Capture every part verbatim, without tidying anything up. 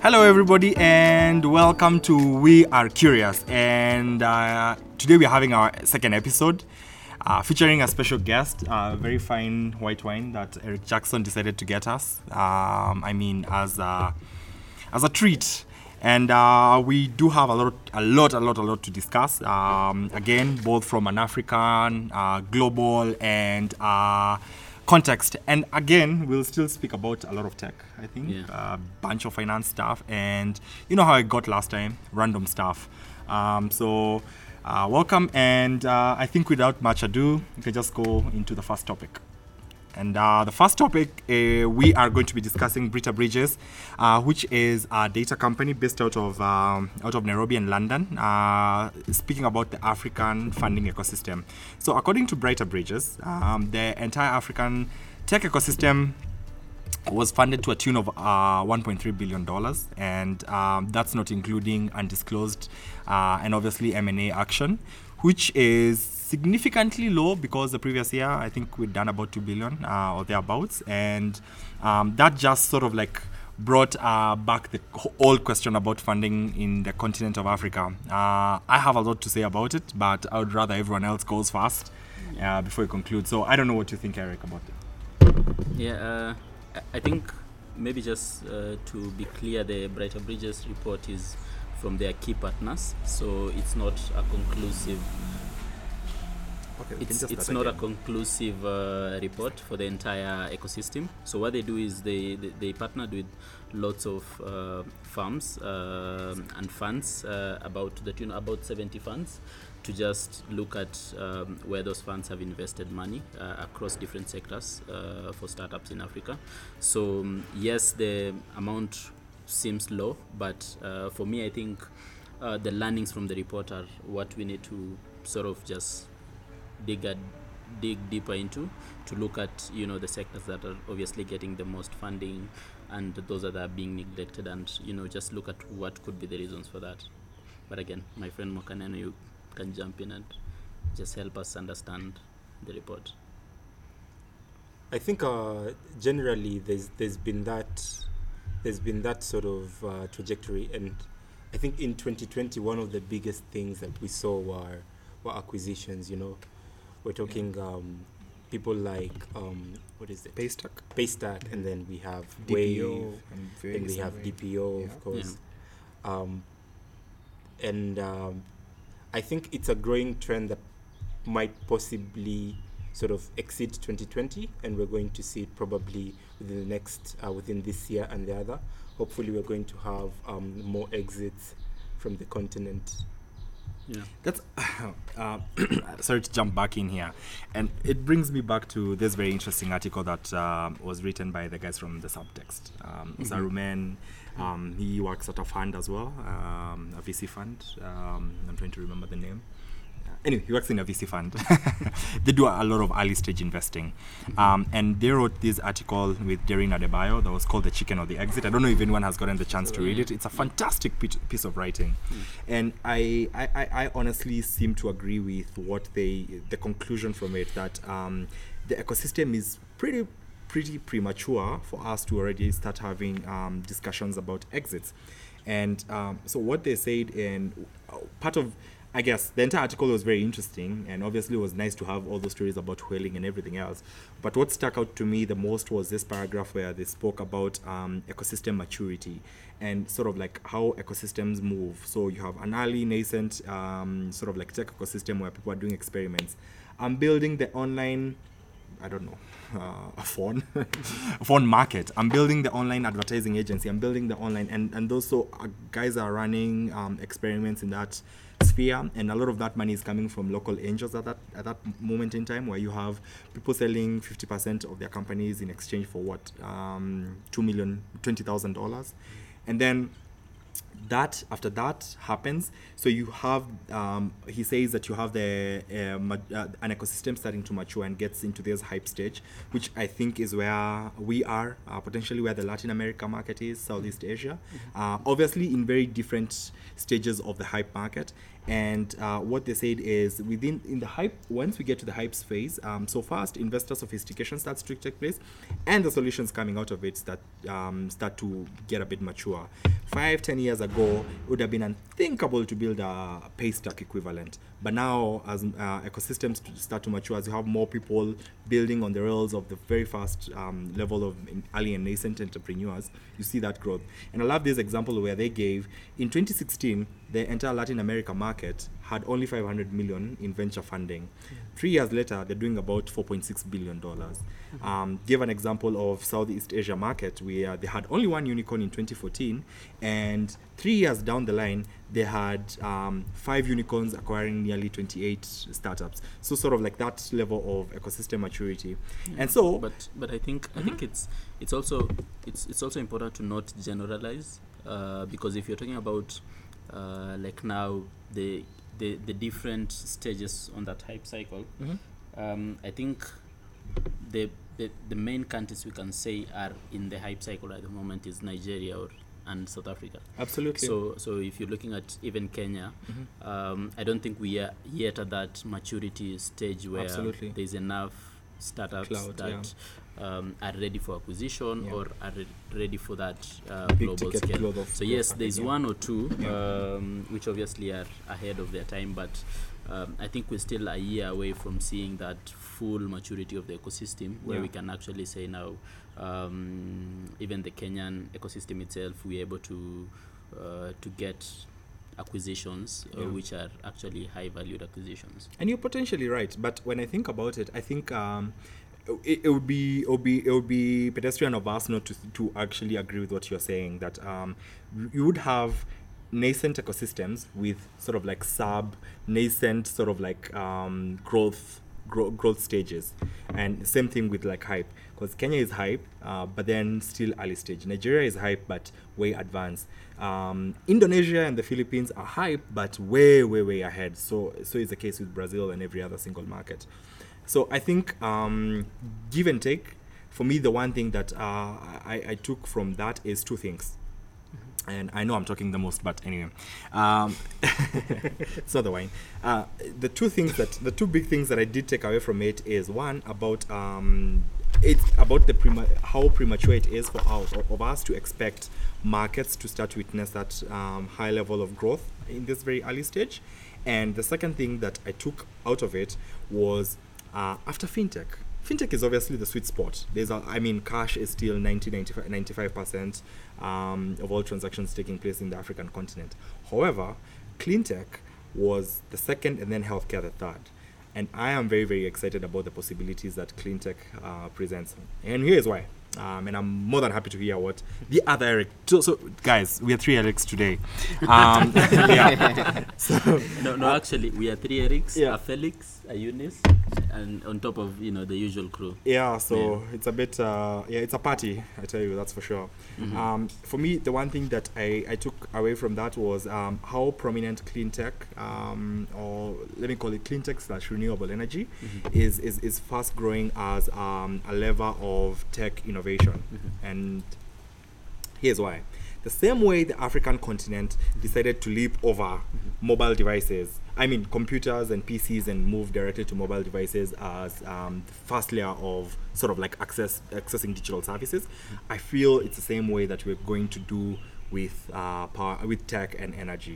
Hello, everybody, and welcome to We Are Curious. And uh, today we're having our second episode uh, featuring a special guest, a very fine white wine that Eric Jackson decided to get us. Um, I mean, as a, as a treat. And uh, we do have a lot, a lot, a lot, a lot to discuss. Um, again, both from an African, uh, global, and uh, context. And again, we'll still speak about a lot of tech, I think. A yeah. uh, bunch of finance stuff. And you know how I got last time? Random stuff. Um, so uh, welcome. And uh, I think without much ado, we can just go into the first topic. And uh, the first topic, uh, we are going to be discussing Brita Bridges, uh, which is a data company based out of um, out of Nairobi and London, uh, speaking about the African funding ecosystem. So according to Brita Bridges, um, the entire African tech ecosystem was funded to a tune of uh, one point three billion dollars, and um, that's not including undisclosed uh, and obviously M and A action, which is significantly low because the previous year, I think we'd done about two billion uh, or thereabouts. And um, that just sort of like brought uh, back the old question about funding in the continent of Africa. Uh, I have a lot to say about it, but I would rather everyone else goes first uh, before we conclude. So I don't know what you think, Eric, about it. Yeah, uh, I think maybe just uh, to be clear, the Brita Bridges report is from their key partners, so it's not a conclusive Okay, it's it's not again. a conclusive uh, report for the entire ecosystem. So what they do is they, they, they partnered with lots of uh, firms uh, and funds, uh, about the tune about seventy funds, to just look at um, where those funds have invested money uh, across different sectors uh, for startups in Africa. So um, yes, the amount seems low, but uh, for me, I think uh, the learnings from the report are what we need to sort of just dig at, dig deeper into, to look at, you know, the sectors that are obviously getting the most funding and those that are being neglected, and, you know, just look at what could be the reasons for that. But again, my friend Mokaneno, you can jump in and just help us understand the report. I think uh, generally there's there's been that there's been that sort of uh, trajectory, and I think in twenty twenty one of the biggest things that we saw were were acquisitions. You know, we're talking um, people like um, what is it? Paystack. Paystack, and then we have D P O, Wave, and, and we have D P O, yeah. of course. Yeah. Um, and um, I think it's a growing trend that might possibly sort of exceed twenty twenty, and we're going to see it probably within the next, uh, within this year and the other. Hopefully we're going to have um, more exits from the continent. Yeah, that's uh, sorry to jump back in here, and it brings me back to this very interesting article that uh, was written by the guys from the Subtext. Um, mm-hmm. Zarumen, um, he works at a fund as well, um, a V C fund. Um, I'm trying to remember the name. Anyway, he works in a V C fund. They do a lot of early stage investing. Um, and they wrote this article with Darren Adebayo that was called The Chicken or the Exit. I don't know if anyone has gotten the chance to read it. It's a fantastic piece of writing. Mm. And I, I, I honestly seem to agree with what they, the conclusion from it, that um, the ecosystem is pretty pretty premature for us to already start having um, discussions about exits. And um, so what they said, and part of, I guess the entire article was very interesting, and obviously it was nice to have all those stories about whaling and everything else. But what stuck out to me the most was this paragraph where they spoke about um, ecosystem maturity and sort of like how ecosystems move. So you have an early nascent um, sort of like tech ecosystem where people are doing experiments. I'm building the online, I don't know, uh, a phone, a phone market. I'm building the online advertising agency. I'm building the online, and, and those so uh, guys are running um, experiments in that sphere, and a lot of that money is coming from local angels at that at that moment in time, where you have people selling fifty percent of their companies in exchange for what, um, two million, twenty thousand dollars, and then that after that happens, so you have um, he says that you have the uh, ma- uh, an ecosystem starting to mature and gets into this hype stage, which I think is where we are, uh, potentially where the Latin America market is, Southeast Asia, mm-hmm. uh, obviously in very different stages of the hype market. And uh, what they said is within in the hype, once we get to the hype phase, um, so fast investor sophistication starts to take place, and the solutions coming out of it start um, start to get a bit mature. Five, ten years ago, it would have been unthinkable to build a Paystack equivalent. But now, as uh, ecosystems start to mature, as you have more people building on the rails of the very fast um, level of early and nascent entrepreneurs, you see that growth. And I love this example where they gave, in twenty sixteen, the entire Latin America market had only five hundred million in venture funding. Mm-hmm. Three years later, they're doing about four point six billion dollars. Mm-hmm. Um, give an example of Southeast Asia market, where they had only one unicorn in twenty fourteen, and three years down the line, they had um, five unicorns acquiring nearly twenty-eight startups. So sort of like that level of ecosystem maturity. Yeah. And so, but but I think mm-hmm. I think it's it's also it's it's also important to not generalize, uh, because if you're talking about uh, like now the the the different stages on that hype cycle, mm-hmm. um, I think the, the the main countries we can say are in the hype cycle at the moment is Nigeria or and South Africa. Absolutely. So, so if you're looking at even Kenya, mm-hmm. um, I don't think we are yet at that maturity stage where Absolutely. there's enough startups Cloud, that yeah. um, are ready for acquisition yeah. or are re- ready for that uh, Big global scale. So yes, there's yeah. one or two yeah. um, which obviously are ahead of their time, but um, I think we're still a year away from seeing that full maturity of the ecosystem where yeah. we can actually say now, um, even the Kenyan ecosystem itself, we're able to uh, to get acquisitions uh, yeah. which are actually high valued acquisitions. And you're potentially right, but when I think about it, I think um, it, it would be it would be it would be pedestrian of us not to to actually agree with what you're saying, that um, you would have nascent ecosystems with sort of like sub nascent sort of like um, growth Grow, growth stages, and same thing with like hype, because Kenya is hype uh, but then still early stage. Nigeria is hype but way advanced. um, Indonesia and the Philippines are hype but way way way ahead. So so is the case with Brazil and every other single market. So I think um, give and take, for me the one thing that uh, I, I took from that is two things. And I know I'm talking the most, but anyway, um, it's not the wine. Uh, the two things that, the two big things that I did take away from it is, one, about um, it's about the prema- how premature it is for us, of us to expect markets to start to witness that um, high level of growth in this very early stage. And the second thing that I took out of it was uh, after fintech. Fintech is obviously the sweet spot. There's a, I mean, cash is still ninety, ninety-five, ninety-five percent um, of all transactions taking place in the African continent. However, clean tech was the second, and then healthcare the third. And I am very, very excited about the possibilities that clean tech uh, presents. And here's why. Um, and I'm more than happy to hear what the other Eric. So, so guys, we are three Erics today. Um, yeah. So, no, no, actually, we are three Erics, yeah. a Felix, a Eunice, and on top of, you know, the usual crew. Yeah, so yeah. it's a bit, uh, yeah, it's a party, I tell you, that's for sure. Mm-hmm. Um, for me, the one thing that I, I took away from that was um, how prominent clean tech, um, or let me call it clean tech slash renewable energy, mm-hmm. is, is, is fast growing as um, a lever of tech innovation. Mm-hmm. And here's why. The same way the African continent decided to leap over mm-hmm. mobile devices, I mean computers and P Cs, and move directly to mobile devices as um, the first layer of sort of like access accessing digital services, mm-hmm. I feel it's the same way that we're going to do with uh, power, with tech and energy.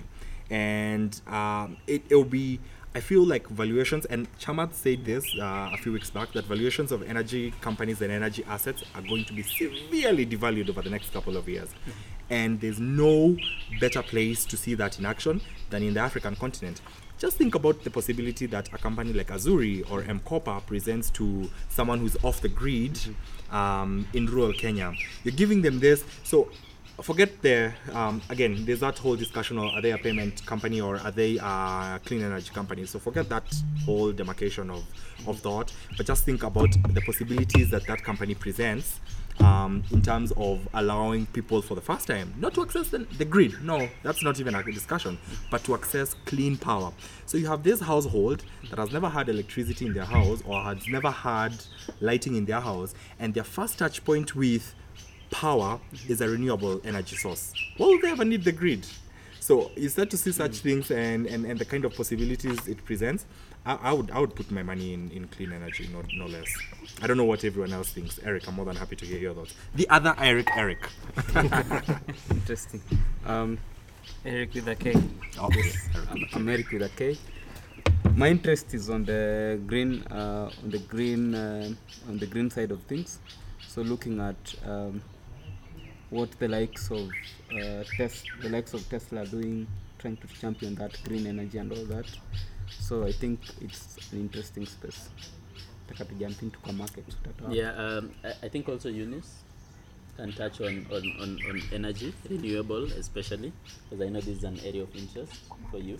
And um, it will be, I feel like valuations, and Chamath said this uh, a few weeks back, that valuations of energy companies and energy assets are going to be severely devalued over the next couple of years. Mm-hmm. And there's no better place to see that in action than in the African continent. Just think about the possibility that a company like Azuri or M-Copper presents to someone who's off the grid mm-hmm. um, in rural Kenya. You're giving them this, so forget the, um, again, there's that whole discussion of are they a payment company or are they a clean energy company? So forget that whole demarcation of, of thought, but just think about the possibilities that that company presents um, in terms of allowing people for the first time, not to access the, the grid, no, that's not even a discussion, but to access clean power. So you have this household that has never had electricity in their house or has never had lighting in their house, and their first touch point with power is a renewable energy source. Why would they ever need the grid? So you start to see such things and, and, and the kind of possibilities it presents. I, I would I would put my money in, in clean energy, no, no less. I don't know what everyone else thinks. Eric, I'm more than happy to hear your thoughts. The other Eric, Eric. Interesting. Um, Eric with a K. Oh, yes. I'm, I'm Eric with a K. My interest is on the green, uh, on the green, uh, on the green side of things. So looking at um, what the likes of uh, Tes- the likes of Tesla are doing, trying to champion that green energy and all that. So I think it's an interesting space. Taka to jump into the market. Yeah, um, I, I think also Eunice can touch on, on, on, on energy, renewable especially, because I know this is an area of interest for you.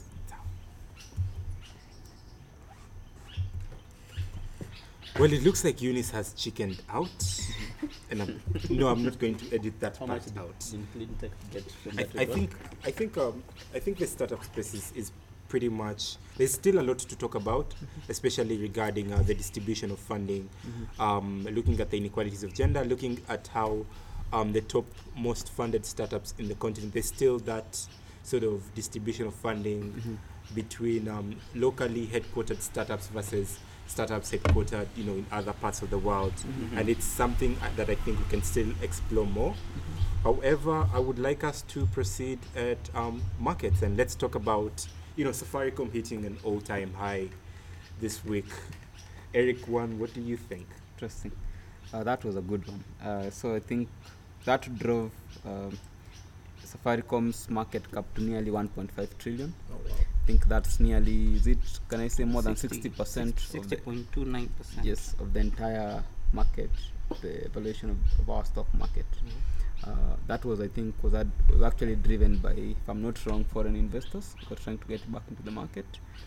Well, it looks like Eunice has chickened out, and I'm, no, I'm not going to edit that How part much did out. did Cleantech get from I, that I report? think I think um, I think the startup space is, is pretty much, there's still a lot to talk about, especially regarding uh, the distribution of funding, Mm-hmm. um, looking at the inequalities of gender, looking at how um, the top most funded startups in the continent, there's still that sort of distribution of funding Mm-hmm. between um, locally headquartered startups versus startups headquartered, you know, in other parts of the world, Mm-hmm. and it's something uh, that I think we can still explore more. However, I would like us to proceed at um, markets, and let's talk about, you know, Safaricom hitting an all-time high this week. Eric, one, what do you think? Interesting. Uh, that was a good one. Uh, so I think that drove um, Safaricom's market cap to nearly one point five trillion. Oh, wow. I think that's nearly, is it, can I say more than sixty sixty percent? sixty point two nine percent. Yes, of the entire market, the valuation of, of our stock market. Uh, that was, I think, was, ad- was actually driven by, if I'm not wrong, foreign investors who are trying to get back into the market.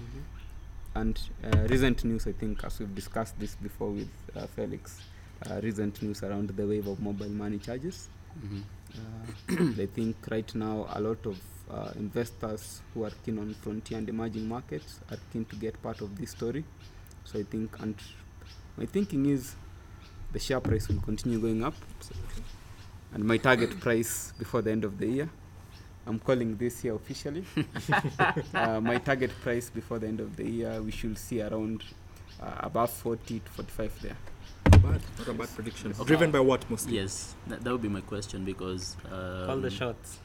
And uh, recent news, I think, as we've discussed this before with uh, Felix, uh, recent news around the wave of mobile money charges. Mhm. Uh, I think right now a lot of uh, investors who are keen on frontier and emerging markets are keen to get part of this story. So I think, and my thinking is the share price will continue going up. And my target price before the end of the year, I'm calling this year officially. uh, my target price before the end of the year, we should see around uh, above forty to forty-five there. Bad. Not a bad prediction. Okay. Driven by what mostly? Yes, that, that would be my question because um, All the shots.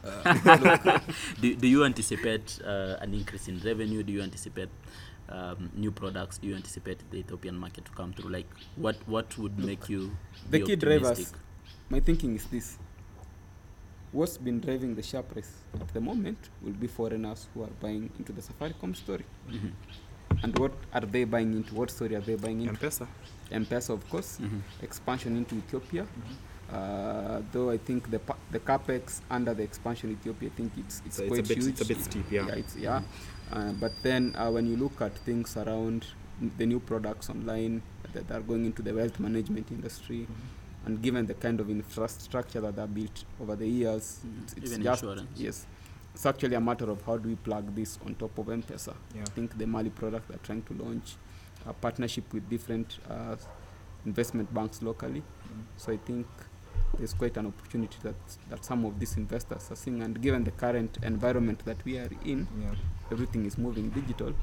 do, do you anticipate uh, an increase in revenue? Do you anticipate um, new products? Do you anticipate the Ethiopian market to come through? Like, what what would make you The be key optimistic? drivers, my thinking is this. What's been driving the share price at the moment will be foreigners who are buying into the Safaricom story. Mhm. And what are they buying into? What story are they buying into? M-Pesa. M-Pesa, of course. Mhm. Expansion into Ethiopia. Uh, though I think the pa- the capex under the expansion in Ethiopia, I think it's it's, So it's quite a bit- huge. it's a bit steep, yeah. it's, yeah. Uh, but then uh, when you look at things around n- the new products online that are going into the wealth management industry, and given the kind of infrastructure that are built over the years, Mhm. it's, it's Even just insurance. yes, it's actually a matter of how do we plug this on top of M-Pesa. Yeah. I think the Mali product they're trying to launch a partnership with different uh, investment banks locally. So I think there's quite an opportunity that that some of these investors are seeing, and given the current environment that we are in, Yeah. everything is moving digital.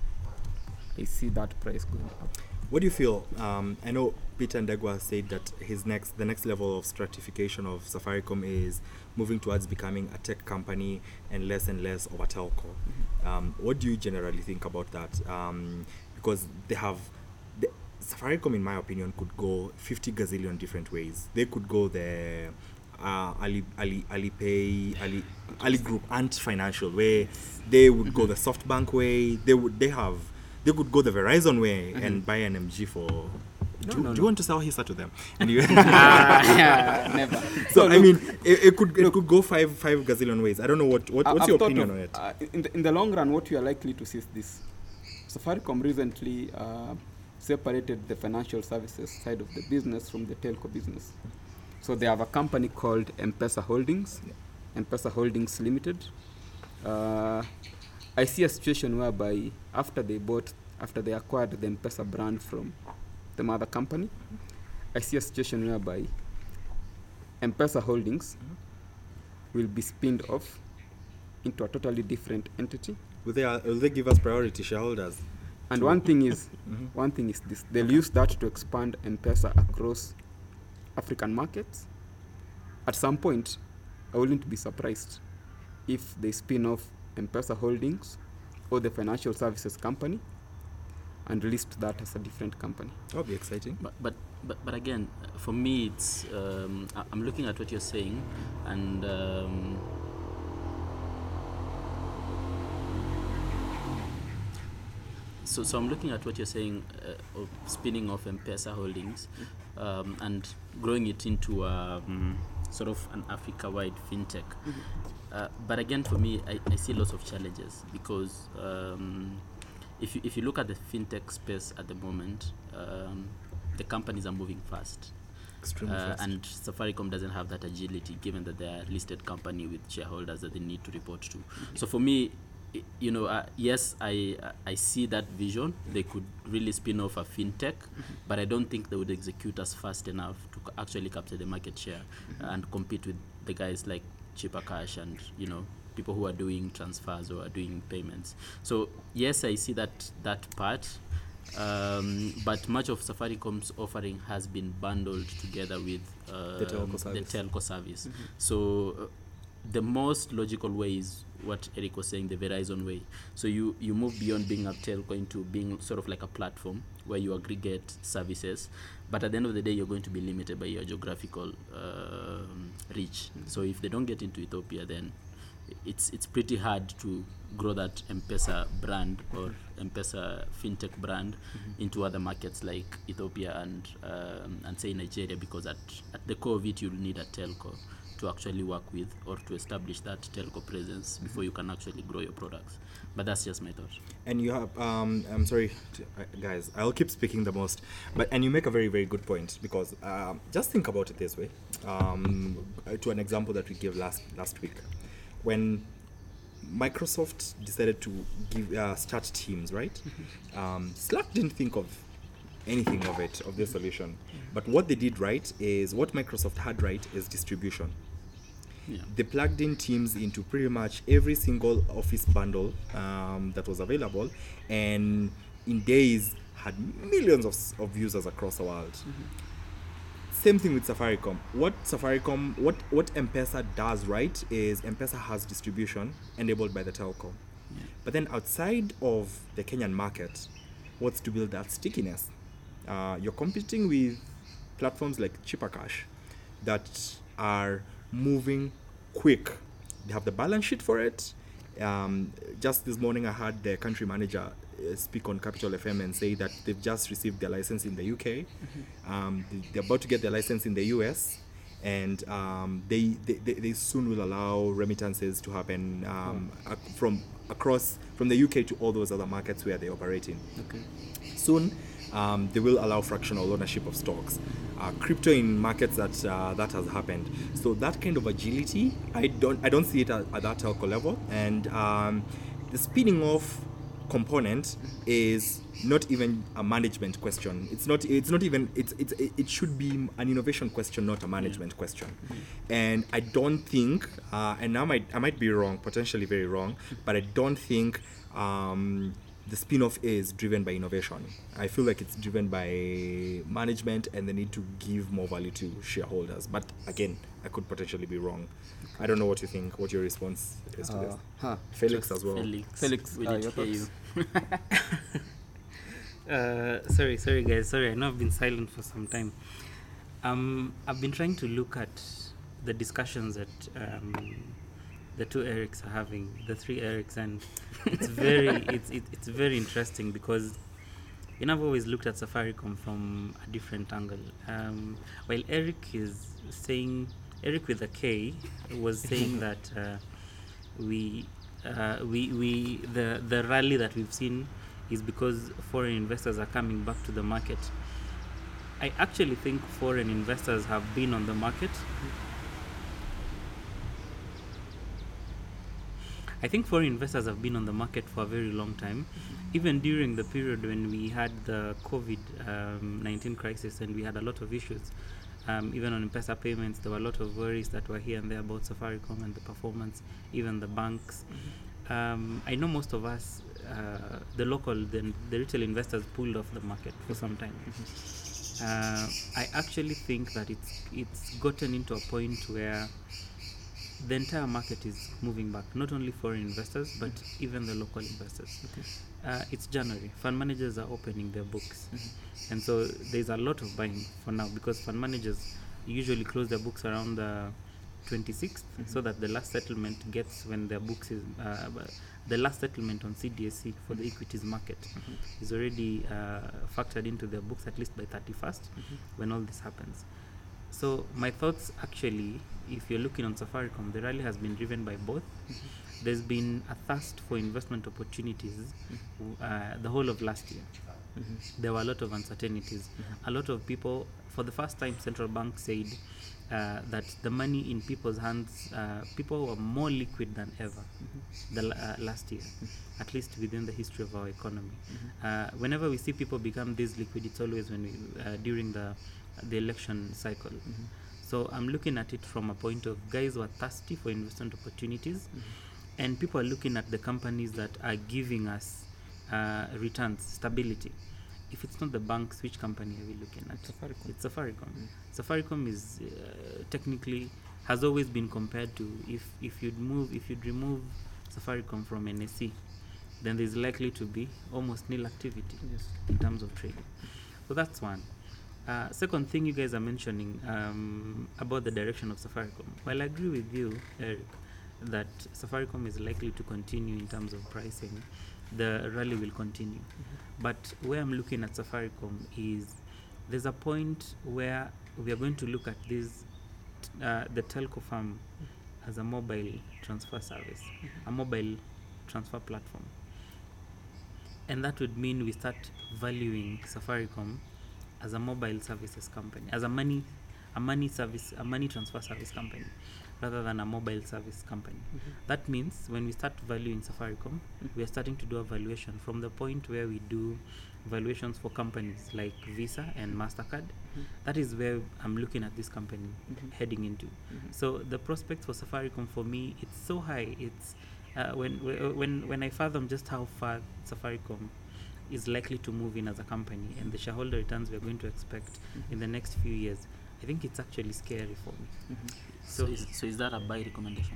I see that price going up. What do you feel? Um, I know Peter Ndegwa said that his next, the next level of stratification of Safaricom is moving towards becoming a tech company and less and less of a telco. Um, what do you generally think about that? Um, because they have, the, Safaricom, in my opinion, could go fifty gazillion different ways. They could go the uh, Ali, Ali, Alipay, Ali, Ali Group, Ant Financial way. They would go the SoftBank way. They would, they have. They could go the Verizon way Mhm. and buy an M G for. No, do, no, do you no. want to sell Hisa to them? And you Ah, never. so I mean, it, it could it could go five five gazillion ways. I don't know what, what I- what's I've your thought opinion of, on it. Uh, in, the, in the long run, what you are likely to see is this. Safaricom recently uh, separated the financial services side of the business from the telco business. So they have a company called M-Pesa Holdings, M-Pesa Holdings Limited. Uh, I see a situation whereby after they bought, after they acquired the M-Pesa brand from the mother company, I see a situation whereby M-Pesa Holdings will be spinned off into a totally different entity. Will they, uh, will they give us priority shareholders? And to- one thing is, Mhm. one thing is this: they'll use that to expand M-Pesa across African markets. At some point, I wouldn't be surprised if they spin off M-Pesa Holdings or the financial services company and list that as a different company. That'll be exciting. But but but, but again, uh, for me, it's um, I- I'm looking at what you're saying, and um, so so I'm looking at what you're saying uh, of spinning off M-Pesa Holdings um, and growing it into um, sort of an Africa-wide fintech. Uh, but again, for me, I, I see lots of challenges because um, if you if you look at the fintech space at the moment, um, the companies are moving fast. Extremely Uh, fast. and Safaricom doesn't have that agility, given that they are a listed company with shareholders that they need to report to. So for me, i- you know, uh, yes, I I see that vision. They could really spin off a fintech, but I don't think they would execute as fast enough to c- actually capture the market share and compete with the guys like Cheaper Cash and, you know, people who are doing transfers or are doing payments. So yes, I see that that part. Um, but much of Safaricom's offering has been bundled together with uh, The telco service. the telco service. So uh, the most logical way is what Eric was saying, the Verizon way. So you, you move beyond being a telco into being sort of like a platform where you aggregate services. But at the end of the day, you're going to be limited by your geographical um, reach. So if they don't get into Ethiopia, then it's it's pretty hard to grow that M-Pesa brand or M-Pesa fintech brand into other markets like Ethiopia and um, and say Nigeria, because at, at the core of it you'll need a telco to actually work with or to establish that telco presence before you can actually grow your products. But that's just my thought. And you have, um, I'm sorry, to, uh, guys, I'll keep speaking the most, but and you make a very, very good point because um, just think about it this way. Um, uh, to an example that we gave last last week, when Microsoft decided to give uh, start Teams, right? Um, Slack didn't think of anything of it, of this solution, but what they did right is what Microsoft had right is distribution. Yeah. They plugged in Teams into pretty much every single Office bundle um, that was available, and in days had millions of, s- of users across the world. Same thing with Safaricom. What Safaricom, what what M-Pesa does right is M-Pesa has distribution enabled by the telco. Yeah. But then outside of the Kenyan market, what's to build that stickiness? Uh, you're competing with platforms like Cheaper Cash that are moving quick. They have the balance sheet for it. Um, just this morning, I heard the country manager uh, speak on Capital F M and say that they've just received their license in the U K. Um, they- they're about to get their license in the U S. And um, they, they, they they soon will allow remittances to happen um, ac- from across from the U K to all those other markets where they operate in. Okay. Soon, um, they will allow fractional ownership of stocks. Uh, crypto in markets that uh, that has happened. So that kind of agility, I don't I don't see it at, at that telco level. And um, the spinning off component is not even a management question. It's not. It's not even. It's. It's. It should be an innovation question, not a management question. And I don't think. Uh, and I might. I might be wrong. Potentially very wrong. But I don't think. Um, the spin-off is driven by innovation. I feel like it's driven by management and the need to give more value to shareholders. But again, I could potentially be wrong. I don't know what you think, what your response is to this. Uh, huh. Felix as well. Felix, Felix, we uh, did your hear you. Uh, sorry, sorry, guys. Sorry, I know I've been silent for some time. Um, I've been trying to look at the discussions that um, the two Erics are having, the three Erics, and it's very, it's it, it's very interesting because you know I've always looked at Safaricom from a different angle. Um, while Eric is saying, Eric with a K was saying that uh, we, uh, we, we, the the rally that we've seen is because foreign investors are coming back to the market. I actually think foreign investors have been on the market. I think foreign investors have been on the market for a very long time, even during the period when we had the COVID nineteen crisis and we had a lot of issues. Um, even on M-Pesa payments, there were a lot of worries that were here and there about Safaricom and the performance, even the banks. Mm-hmm. Um, I know most of us, uh, the local, the, the retail investors pulled off the market for some time. Mm-hmm. uh, I actually think that it's it's gotten into a point where the entire market is moving back, not only foreign investors, but mm-hmm. even the local investors. Okay. Uh, it's January. Fund managers are opening their books. Mm-hmm. And so there's a lot of buying for now, because fund managers usually close their books around the twenty-sixth, mm-hmm. so that the last settlement gets when their books is, uh, the last settlement on C D S C for the equities market mm-hmm. is already uh, factored into their books at least by thirty-first mm-hmm. when all this happens. So my thoughts actually, if you're looking on Safaricom, the rally has been driven by both. Mm-hmm. There's been a thirst for investment opportunities mm-hmm. uh, the whole of last year. Mm-hmm. There were a lot of uncertainties. Mm-hmm. A lot of people, for the first time, central bank said uh, that the money in people's hands, uh, people were more liquid than ever mm-hmm. the uh, last year, mm-hmm. at least within the history of our economy. Mm-hmm. Uh, whenever we see people become this liquid, it's always when we, uh, during the the election cycle. Mm-hmm. So I'm looking at it from a point of guys who are thirsty for investment opportunities, mm-hmm. and people are looking at the companies that are giving us uh, returns, stability. If it's not the banks, which company are we looking at? Safaricom. It's Safaricom. Mm-hmm. Safaricom is uh, technically has always been compared to, if if you'd move if you'd remove Safaricom from N S E, then there's likely to be almost nil activity yes. in terms of trading. So that's one. Uh, second thing you guys are mentioning um, about the direction of Safaricom. Well, I agree with you, Eric, that Safaricom is likely to continue in terms of pricing. The rally will continue. Mm-hmm. But where I'm looking at Safaricom is there's a point where we are going to look at this, uh, the telco firm as a mobile transfer service, mm-hmm. a mobile transfer platform. And that would mean we start valuing Safaricom as a mobile services company, as a money, a money service, a money transfer service company, rather than a mobile service company. Mm-hmm. That means when we start valuing Safaricom, mm-hmm. we are starting to do a valuation from the point where we do valuations for companies like Visa and MasterCard. Mm-hmm. That is where I'm looking at this company mm-hmm. heading into. Mm-hmm. So the prospects for Safaricom, for me, it's so high. It's uh, when when when I fathom just how far Safaricom is likely to move in as a company and the shareholder returns we are going to expect mm-hmm. in the next few years, I think it's actually scary for me. Mm-hmm. So, so, is, so is that a buy recommendation?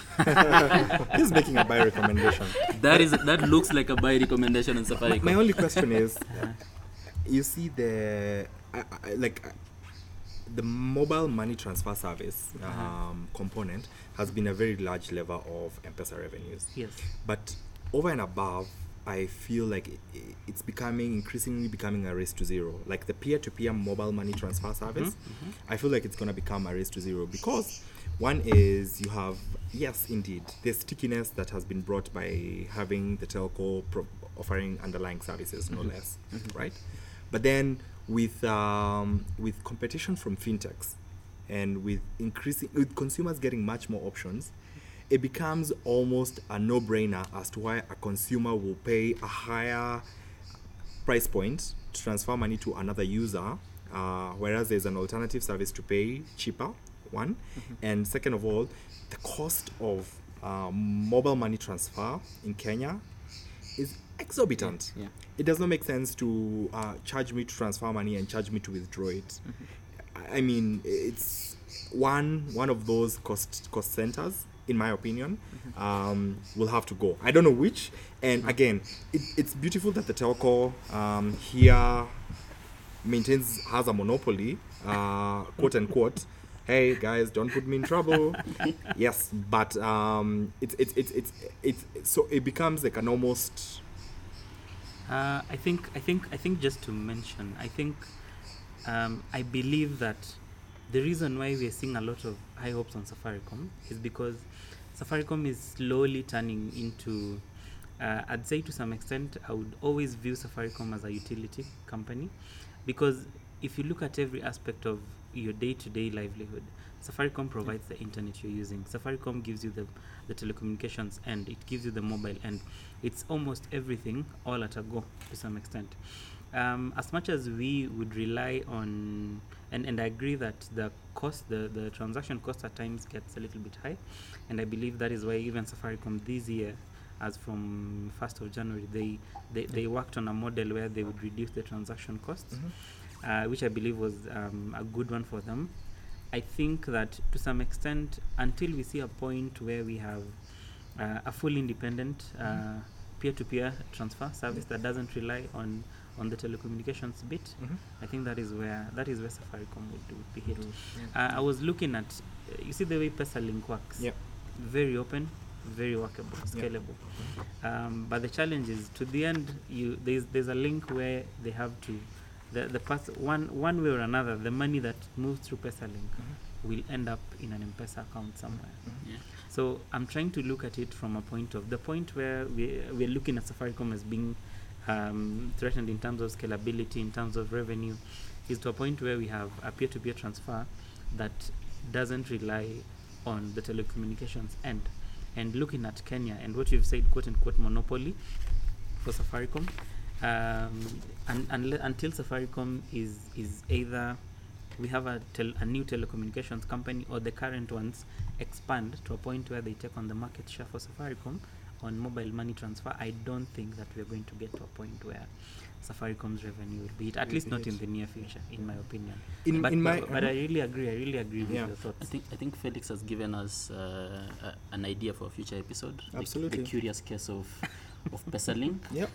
He's making a buy recommendation. That is that looks like a buy recommendation in Safaricom. My, my only question is, uh, you see the uh, uh, like uh, the mobile money transfer service um, uh-huh. component has been a very large level of M-Pesa revenues. Yes, but over and above, I feel like it, it's becoming increasingly becoming a race to zero. Like the peer-to-peer mobile money transfer service, mm-hmm. I feel like it's going to become a race to zero because one is you have, yes, indeed, the stickiness that has been brought by having the telco pro- offering underlying services, no mm-hmm. less, mm-hmm. right? But then with um, with competition from fintechs and with increasing, with consumers getting much more options, it becomes almost a no-brainer as to why a consumer will pay a higher price point to transfer money to another user, uh, whereas there's an alternative service to pay cheaper, one. Mm-hmm. And second of all, the cost of uh, mobile money transfer in Kenya is exorbitant. Yeah. It does not make sense to uh, charge me to transfer money and charge me to withdraw it. Mm-hmm. I mean, it's one one of those cost cost centers, in my opinion, mm-hmm. um, will have to go. I don't know which. And mm-hmm. again, it, it's beautiful that the telco um, here maintains, has a monopoly, uh, quote unquote. Hey guys, don't put me in trouble. Yes, but um, it's it's it's it's it's so it becomes like an almost. Uh, I think I think I think just to mention, I think um, I believe that the reason why we are seeing a lot of high hopes on Safaricom is because Safaricom is slowly turning into, uh, I'd say to some extent, I would always view Safaricom as a utility company, because if you look at every aspect of your day-to-day livelihood, Safaricom provides the internet you're using. Safaricom gives you the, the telecommunications end, it gives you the mobile end. It's almost everything all at a go to some extent. um, as much as we would rely on, and, and I agree that the cost, the, the transaction cost at times gets a little bit high, and I believe that is why even Safaricom this year, as from first of January, they, they, they worked on a model where they would reduce the transaction costs, mm-hmm. uh, which I believe was um, a good one for them. I think that to some extent, until we see a point where we have uh, a fully independent uh, peer-to-peer transfer service that doesn't rely on on the telecommunications bit, mm-hmm. I think that is where that is where Safaricom would, would be hit. Mm-hmm. Uh, I was looking at, uh, you see the way PesaLink works. Yep. Very open, very workable, scalable. Yep. Um, but the challenge is, to the end, you there's there's a link where they have to, the the path, one one way or another, the money that moves through PesaLink mm-hmm. will end up in an M-Pesa account somewhere. Mm-hmm. Yeah. So I'm trying to look at it from a point of the point where we we're looking at Safaricom as being um, threatened in terms of scalability, in terms of revenue, is to a point where we have a peer-to-peer transfer that doesn't rely on the telecommunications end. And looking at Kenya and what you've said, quote unquote, monopoly for Safaricom, um, and, and until Safaricom is is either we have a, tel- a new telecommunications company or the current ones expand to a point where they take on the market share for Safaricom on mobile money transfer, I don't think that we're going to get to a point where Safaricom's revenue will be it, at least not in the near future, in my opinion. In, but, in my, but, but I really agree, I really agree with yeah. your thoughts. I think I think Felix has given us uh, uh, an idea for a future episode. Absolutely. The, the curious case of of PesaLink. Yep.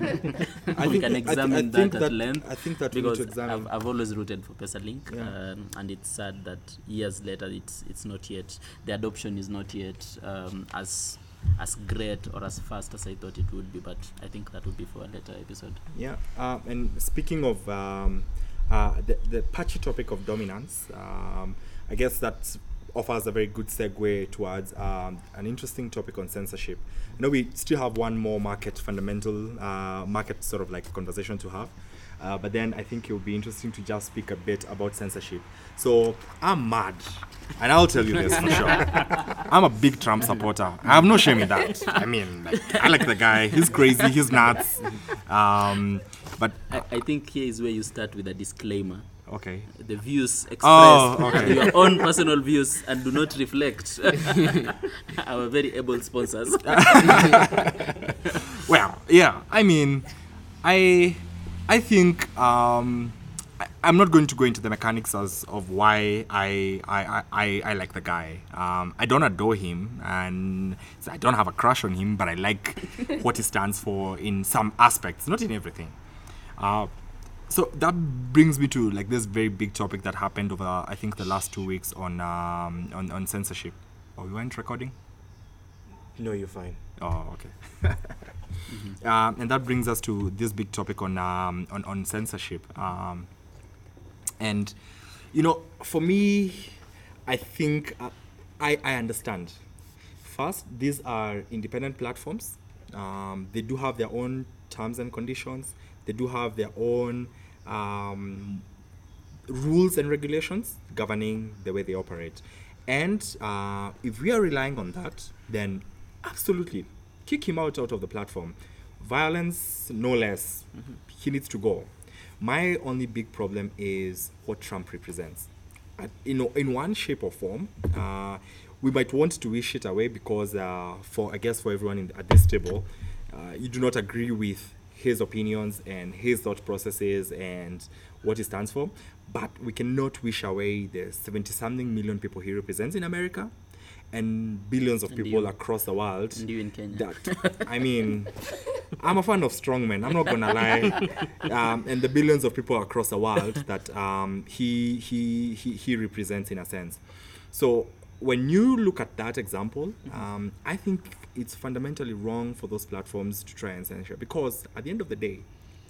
I we think can examine I th- I that at that length. I think that because we need to examine. I've, I've always rooted for PesaLink, yeah. um, and it's sad that years later it's it's not yet, the adoption is not yet um, as as great or as fast as I thought it would be, but I think that would be for a later episode. Yeah, uh, and speaking of um, uh, the, the patchy topic of dominance, um, I guess that offers a very good segue towards um, an interesting topic on censorship. You know, we still have one more market fundamental, uh, market sort of like conversation to have. Uh, but then I think it would be interesting to just speak a bit about censorship. So I'm mad, and I'll tell you this for sure. I'm a big Trump supporter. I have no shame in that. I mean, like, I like the guy. He's crazy. He's nuts. Um, but I, I think here is where you start with a disclaimer. Okay. The views expressed oh, okay. are your own personal views and do not reflect our very able sponsors. Well, yeah. I mean, I. I think um, I, I'm not going to go into the mechanics as of why I I, I, I like the guy. Um, I don't adore him, and I don't have a crush on him, but I like what he stands for in some aspects, not in everything. Uh, so that brings me to like this very big topic that happened over, I think, the last two weeks on um, on, on censorship. Oh, we weren't recording? No, you're fine. Oh, okay. Mm-hmm. Um, and that brings us to this big topic on um, on, on censorship. Um, and, you know, for me, I think uh, I, I understand. First, these are independent platforms. Um, they do have their own terms and conditions. They do have their own um, rules and regulations governing the way they operate. And uh, if we are relying on that, then absolutely, kick him out, out of the platform. Violence, no less. Mm-hmm. He needs to go. My only big problem is what Trump represents. Uh, you know, in one shape or form, uh, we might want to wish it away because, uh, for I guess for everyone in, at this table, uh, you do not agree with his opinions and his thought processes and what he stands for. But we cannot wish away the seventy-something million people he represents in America, and billions of and people you. across the world. And you in Kenya. That, I mean, I'm a fan of strongmen. I'm not gonna lie. Um, and the billions of people across the world that um, he, he he he represents in a sense. So when you look at that example, um, I think it's fundamentally wrong for those platforms to try and censor, because at the end of the day,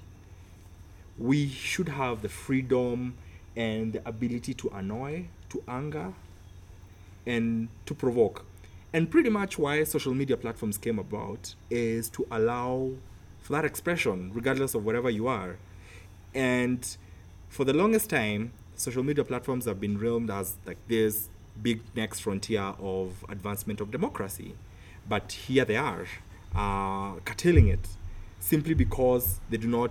we should have the freedom and the ability to annoy, to anger, and to provoke. And pretty much why social media platforms came about is to allow for that expression, regardless of wherever you are. And for the longest time, social media platforms have been realmed as like this big next frontier of advancement of democracy. But here they are, uh, curtailing it, simply because they do not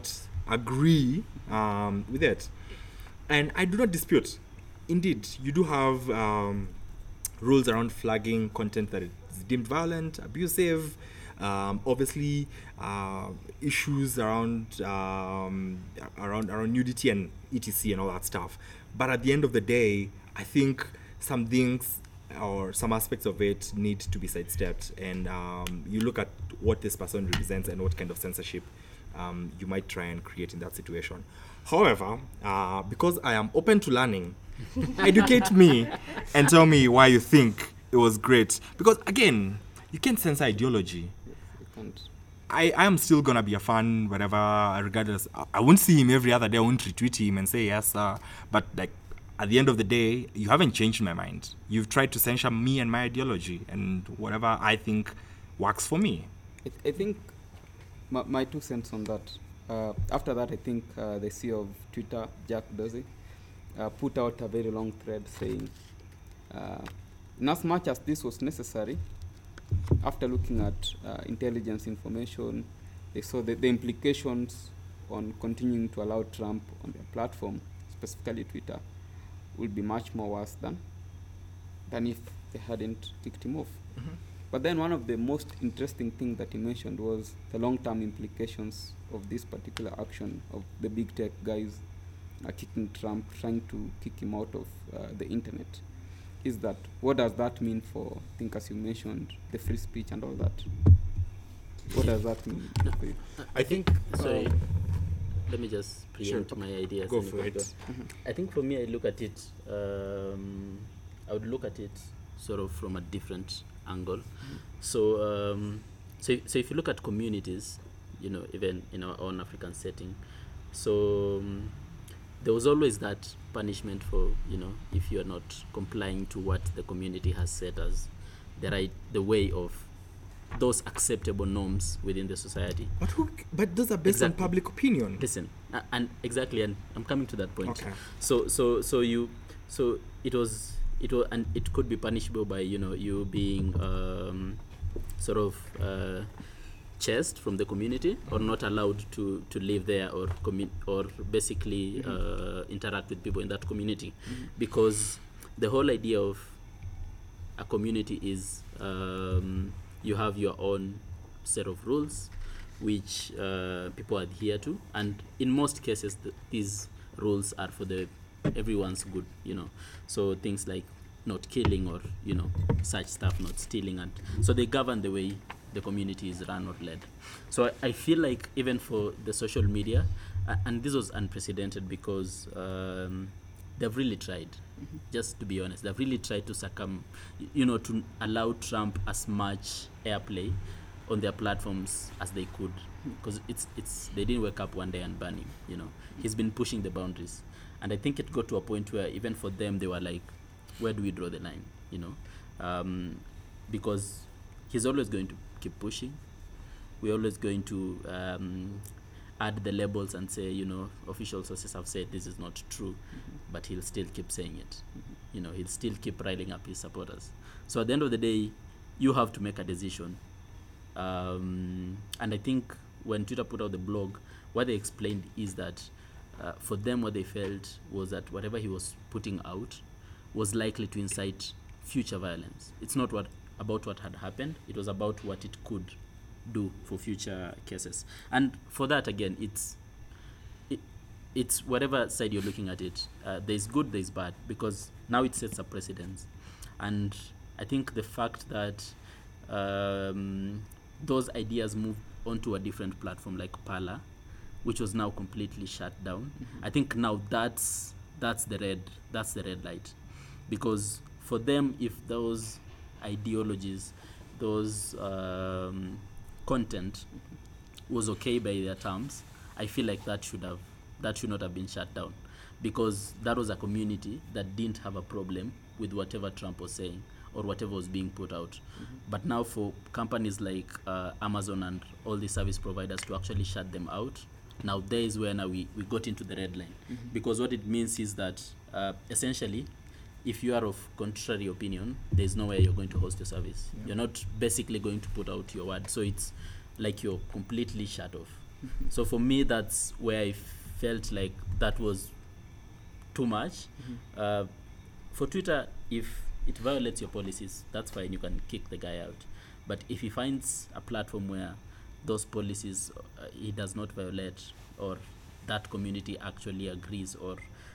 agree um, with it. And I do not dispute. Indeed, you do have um, rules around flagging content that is deemed violent, abusive, um, obviously uh, issues around um, around around nudity and et cetera and all that stuff. But at the end of the day, I think some things or some aspects of it need to be sidestepped, and um, you look at what this person represents and what kind of censorship um, you might try and create in that situation. However, uh, because I am open to learning, educate me and tell me why you think it was great. Because again, you can't censor ideology. You can't. I, I am still gonna be a fan, whatever, regardless. I, I won't see him every other day. I won't retweet him and say yes, sir. But like, at the end of the day, you haven't changed my mind. You've tried to censure me and my ideology and whatever I think works for me. I, th- I think my, my two cents on that. Uh, after that, I think uh, the C E O of Twitter, Jack Dorsey, uh, put out a very long thread saying, uh, in as much as this was necessary, after looking at uh, intelligence information, they saw the, the implications on continuing to allow Trump on their platform, specifically Twitter, would be much more worse than than if they hadn't kicked him off. Mm-hmm. But then one of the most interesting things that he mentioned was the long-term implications of this particular action of the big tech guys uh, kicking Trump, trying to kick him out of uh, the internet. Is that, what does that mean for, I think as you mentioned, the free speech and all that? What does that mean for you? I think. Sorry, um, let me just preempt Sure. my ideas. Go and for if I it. go. I think for me, I look at it. Um, I would look at it sort of from a different angle. So, um, so, so if you look at communities, you know, even in our own African setting, so um, there was always that punishment for, you know, if you are not complying to what the community has set as the right, the way of those acceptable norms within the society. But who? But those are based Exactly. on public opinion. Listen, uh, and exactly, and I'm coming to that point. Okay. So, so, so you, so it was, it was, and it could be punishable by, you know, you being um, sort of uh, chased from the community or not allowed to to live there or commu- or basically uh, interact with people in that community, because the whole idea of a community is um, you have your own set of rules which uh, people adhere to, and in most cases th- these rules are for the everyone's good, you know, so things like not killing or, you know, such stuff, not stealing, and so they govern the way the community is run or led. So I, I feel like even for the social media, uh, and this was unprecedented because um, they've really tried, just to be honest, they've really tried to succumb, you know, to allow Trump as much airplay on their platforms as they could, because it's it's they didn't wake up one day and ban him, you know. He's been pushing the boundaries, and I think it got to a point where even for them they were like, where do we draw the line, you know, um, because he's always going to keep pushing. We're always going to um, add the labels and say, you know, official sources have said this is not true, but he'll still keep saying it. You know, he'll still keep riling up his supporters. So at the end of the day, you have to make a decision. Um, and I think when Twitter put out the blog, what they explained is that uh, for them, what they felt was that whatever he was putting out was likely to incite future violence. It's not what about what had happened, it was about what it could do for future cases. And for that, again, it's it, it's whatever side you're looking at it, uh, there's good, there's bad, because now it sets a precedence. And I think the fact that um, those ideas moved onto a different platform like Parler, which was now completely shut down, mm-hmm. I think now that's that's the red that's the red light, because for them, if those ideologies, those um, content was okay by their terms, I feel like that should have that should not have been shut down, because that was a community that didn't have a problem with whatever Trump was saying or whatever was being put out. Mm-hmm. But now for companies like uh, Amazon and all the service providers to actually shut them out, now there is where now we, we got into the red line. Mm-hmm. Because what it means is that uh, essentially, if you are of contrary opinion, there's no way you're going to host your service. Yeah. You're not basically going to put out your word. So it's like you're completely shut off. So for me, that's where I felt like that was too much. Mhm. Uh, for Twitter, if it violates your policies, that's fine, you can kick the guy out. But if he finds a platform where those policies uh, he does not violate, or that community actually agrees or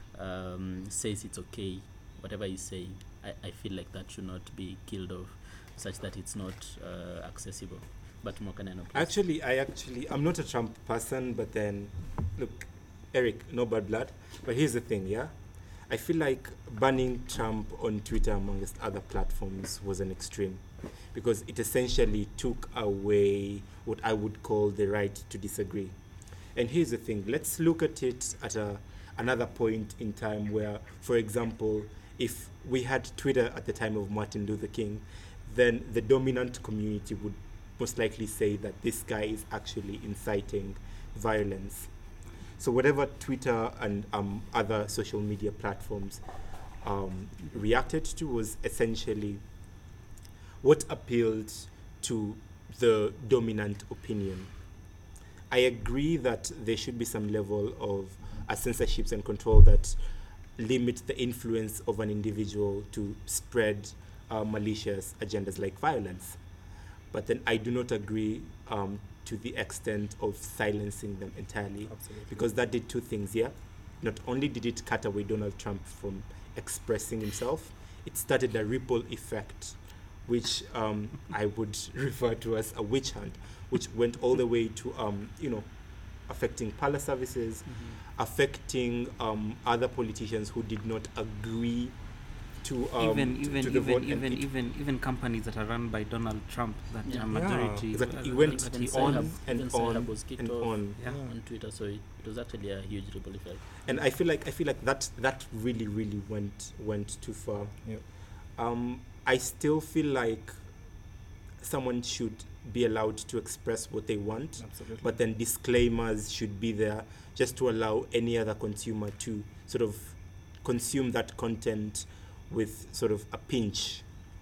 um, says it's okay, whatever he's saying, I, I feel like that should not be killed off, such that it's not uh, accessible. But Mokaneno, please. Actually, I actually, I'm not a Trump person, but then, look, Eric, no bad blood. But here's the thing, yeah? I feel like banning Trump on Twitter, amongst other platforms, was an extreme, because it essentially took away what I would call the right to disagree. And here's the thing, let's look at it at a, another point in time where, for example, if we had Twitter at the time of Martin Luther King, then the dominant community would most likely say that this guy is actually inciting violence. So whatever Twitter and um, other social media platforms um, reacted to was essentially what appealed to the dominant opinion. I agree that there should be some level of uh, censorships and control that limit the influence of an individual to spread uh, malicious agendas like violence. But then I do not agree um, to the extent of silencing them entirely. Absolutely. Because that did two things, yeah? Not only did it cut away Donald Trump from expressing himself, it started a ripple effect, which um, I would refer to as a witch hunt, which went all the way to, um, you know, affecting palace services, Mm-hmm. affecting um, other politicians who did not agree to um, even to, even to the even vote. even and it- even even companies that are run by Donald Trump that Yeah. are majority. Yeah, exactly. uh, It went that Even he Sci-Hub- owns. and even Sci-Hub on was kicked and off on. Yeah. on Twitter, so it, it was actually a huge ripple effect. And I feel like I feel like that that really really went went too far. Yep. Um, I still feel like someone should be allowed to express what they want, Absolutely. but then disclaimers should be there just to allow any other consumer to sort of consume that content with sort of a pinch,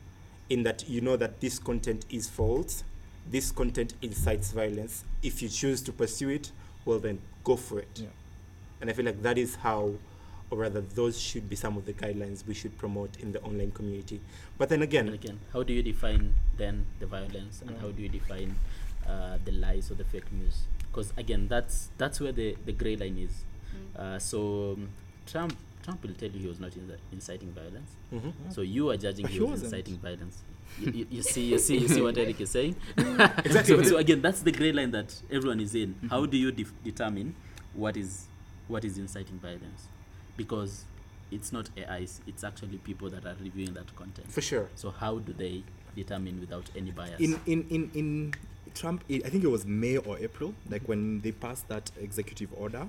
in that you know that this content is false, this content incites violence. If you choose to pursue it, well then go for it. Yeah. And I feel like that is how, or rather those should be some of the guidelines we should promote in the online community. But then again, And again, how do you define then the violence, and Yeah. how do you define uh, the lies or the fake news? Because again, that's that's where the, the gray line is. Uh, so um, Trump Trump will tell you he was not inci- inciting violence. mhm. So you are judging But he he was wasn't. inciting violence. You, you, you see, you see, you see what Eric is saying. Exactly. So, but so then- again, that's the gray line that everyone is in. How do you def- determine what is what is inciting violence? Because it's not A Is; it's actually people that are reviewing that content. for sure. So how do they determine without any bias? in in in in Trump, I think it was May or April, like when they passed that executive order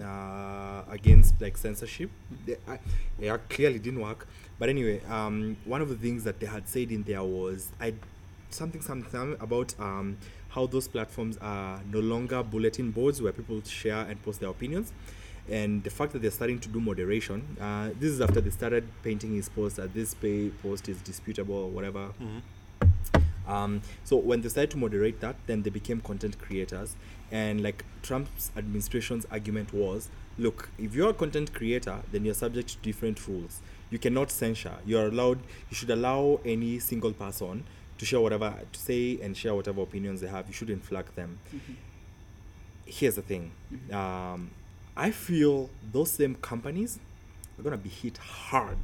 uh, against like censorship. They, I, yeah, clearly didn't work. But anyway, um, one of the things that they had said in there was I something something about um, how those platforms are no longer bulletin boards where people share and post their opinions. And the fact that they're starting to do moderation, uh, this is after they started painting his post that this pay post is disputable or whatever. Um, so when they started to moderate that, then they became content creators. And like Trump's administration's argument was, look, if you're a content creator, then you're subject to different rules. You cannot censure. You're allowed, you should allow any single person to share whatever, to say and share whatever opinions they have. You shouldn't flag them. Here's the thing. Um, I feel those same companies are going to be hit hard.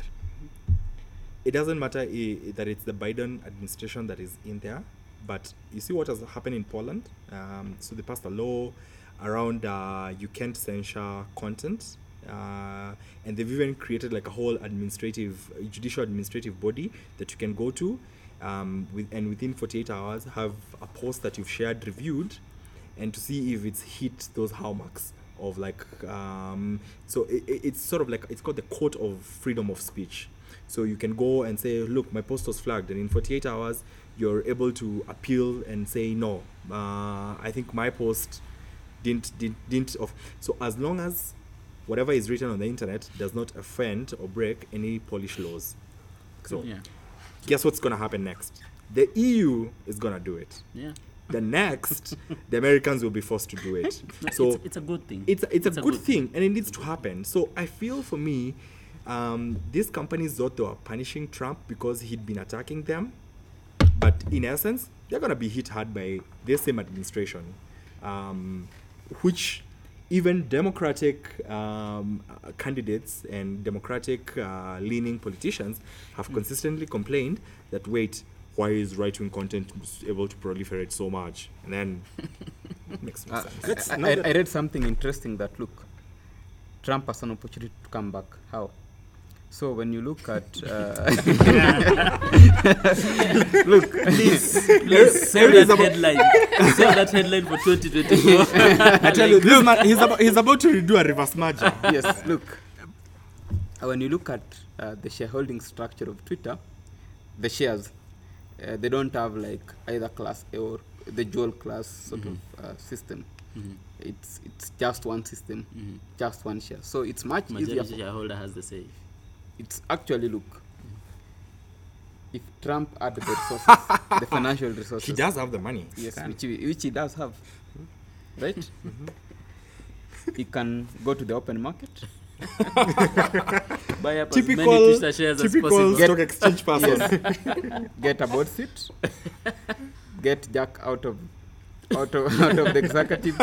It doesn't matter I- that it's the Biden administration that is in there, but you see what has happened in Poland. Um, so they passed a law around uh, you can't censure content, uh, and they've even created like a whole administrative, judicial administrative body that you can go to, um, with, and within forty-eight hours have a post that you've shared reviewed, and to see if it's hit those hallmarks of like um, so it, it- it's sort of like it's called the court of freedom of speech. So you can go and say, look, my post was flagged, and in forty-eight hours you're able to appeal and say no, uh, I think my post didn't didn't, didn't of so as long as whatever is written on the internet does not offend or break any Polish laws. So yeah, guess what's gonna happen next? The E U is gonna do it. yeah. the next, the Americans will be forced to do it. So it's, it's a good thing. It's a, it's, it's a, a good, good thing, thing, and it needs to happen. So I feel for me, um, these companies thought they were punishing Trump because he'd been attacking them, but in essence, they're gonna be hit hard by this same administration, um, which even Democratic um, uh, candidates and Democratic uh, leaning politicians have mm. consistently complained that, wait, why is right-wing content able to proliferate so much? And then it makes no uh, sense. I, I, I read something interesting that, look, Trump has an opportunity to come back. How? So when you look at... Uh, look, please, please save that headline. Save that headline for twenty twenty-four. I tell you, this man, he's about, he's about to redo a reverse merger. Yes, look. Uh, when you look at uh, the shareholding structure of Twitter, the shares, uh, they don't have like either class A or the dual class sort mm-hmm. of uh, system. Mm-hmm. It's it's just one system, mm-hmm. just one share. So it's much Majority easier. Shareholder has the say. It's actually, look, mm-hmm. if Trump had the resources, the financial resources. He does have the money. Yes, which he, which he does have. Mm-hmm. Right? Mm-hmm. He can go to the open market. Buy up typical, as many Twitter shares as possible. Stock exchange person. Yes. Get a board seat. Get Jack out of out of out of the executive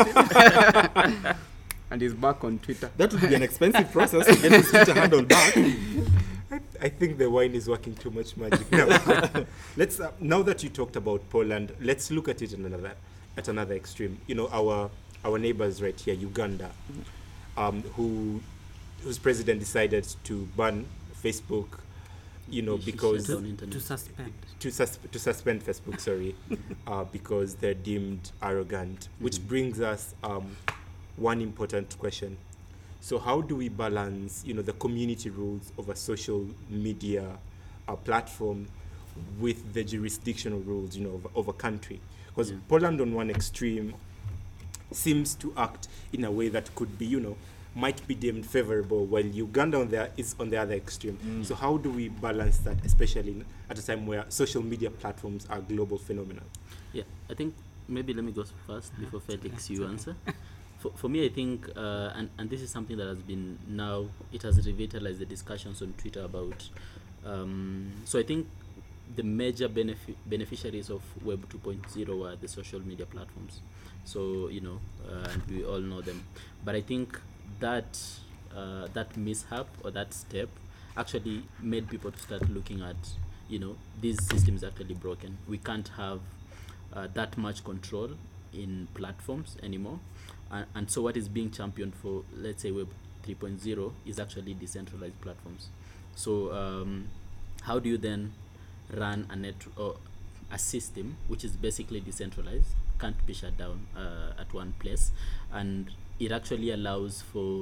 seat. And he's back on Twitter. That would be an expensive process to get his Twitter handle back. I, I think the wine is working too much magic now. Let's uh, now that you talked about Poland, let's look at it in another at another extreme. You know, our our neighbors right here, Uganda, um, who whose president decided to ban Facebook, you know, because to, to suspend to, sus- to suspend Facebook, sorry, uh, because they're deemed arrogant. Mm-hmm. Which brings us um, one important question: so how do we balance, you know, the community rules of a social media uh, platform with the jurisdictional rules, you know, of, of a country? Because yeah. Poland, on one extreme, seems to act in a way that could be, you know, might be deemed favorable, while Uganda on the, is on the other extreme. Mm. So how do we balance that, especially at a time where social media platforms are global phenomena? Yeah, I think maybe let me go first before Felix you answer. For, for me, I think, uh, and, and this is something that has been now, it has revitalized the discussions on Twitter about, um, so I think the major benefi- beneficiaries of Web two point oh were the social media platforms. So, you know, uh, and we all know them. But I think that uh, that mishap or that step actually made people to start looking at, you know, these systems actually broken. We can't have uh, that much control in platforms anymore. Uh, and so what is being championed for, let's say, Web three point oh is actually decentralized platforms. So um, how do you then run a net or a system which is basically decentralized, can't be shut down uh, at one place, and it actually allows for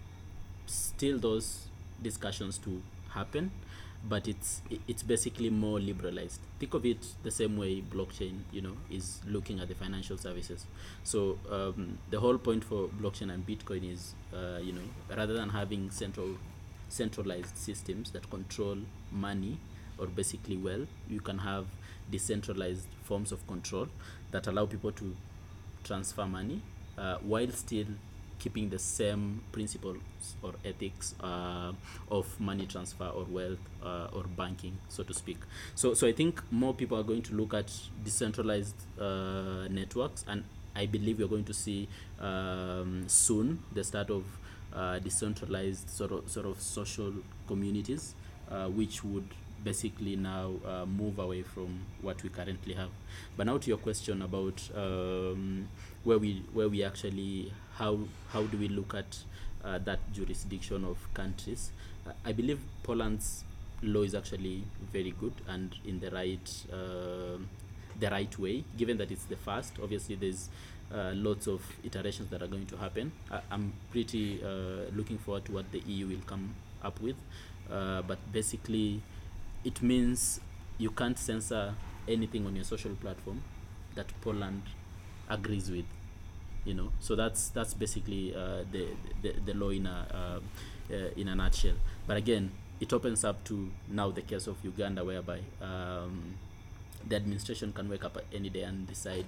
still those discussions to happen, but it's it's basically more liberalized. Think of it the same way blockchain, you know, is looking at the financial services. So um, the whole point for blockchain and Bitcoin is, uh, you know, rather than having central centralized systems that control money or basically wealth, you can have decentralized forms of control that allow people to transfer money uh, while still keeping the same principles or ethics uh, of money transfer or wealth uh, or banking, so to speak. So, so I think more people are going to look at decentralized uh, networks, and I believe we're going to see um, soon the start of uh, decentralized sort of sort of social communities, uh, which would basically now uh, move away from what we currently have. But now to your question about um, where we where we actually how how do we look at uh, that jurisdiction of countries? Uh, I believe Poland's law is actually very good and in the right uh, the right way. Given that it's the first, obviously there's uh, lots of iterations that are going to happen. I, I'm pretty uh, looking forward to what the E U will come up with. Uh, but basically, it means you can't censor anything on your social platform that Poland agrees with, you know. So that's that's basically uh, the, the the law in a uh, uh, in a nutshell. But again, it opens up to now the case of Uganda, whereby um, the administration can wake up any day and decide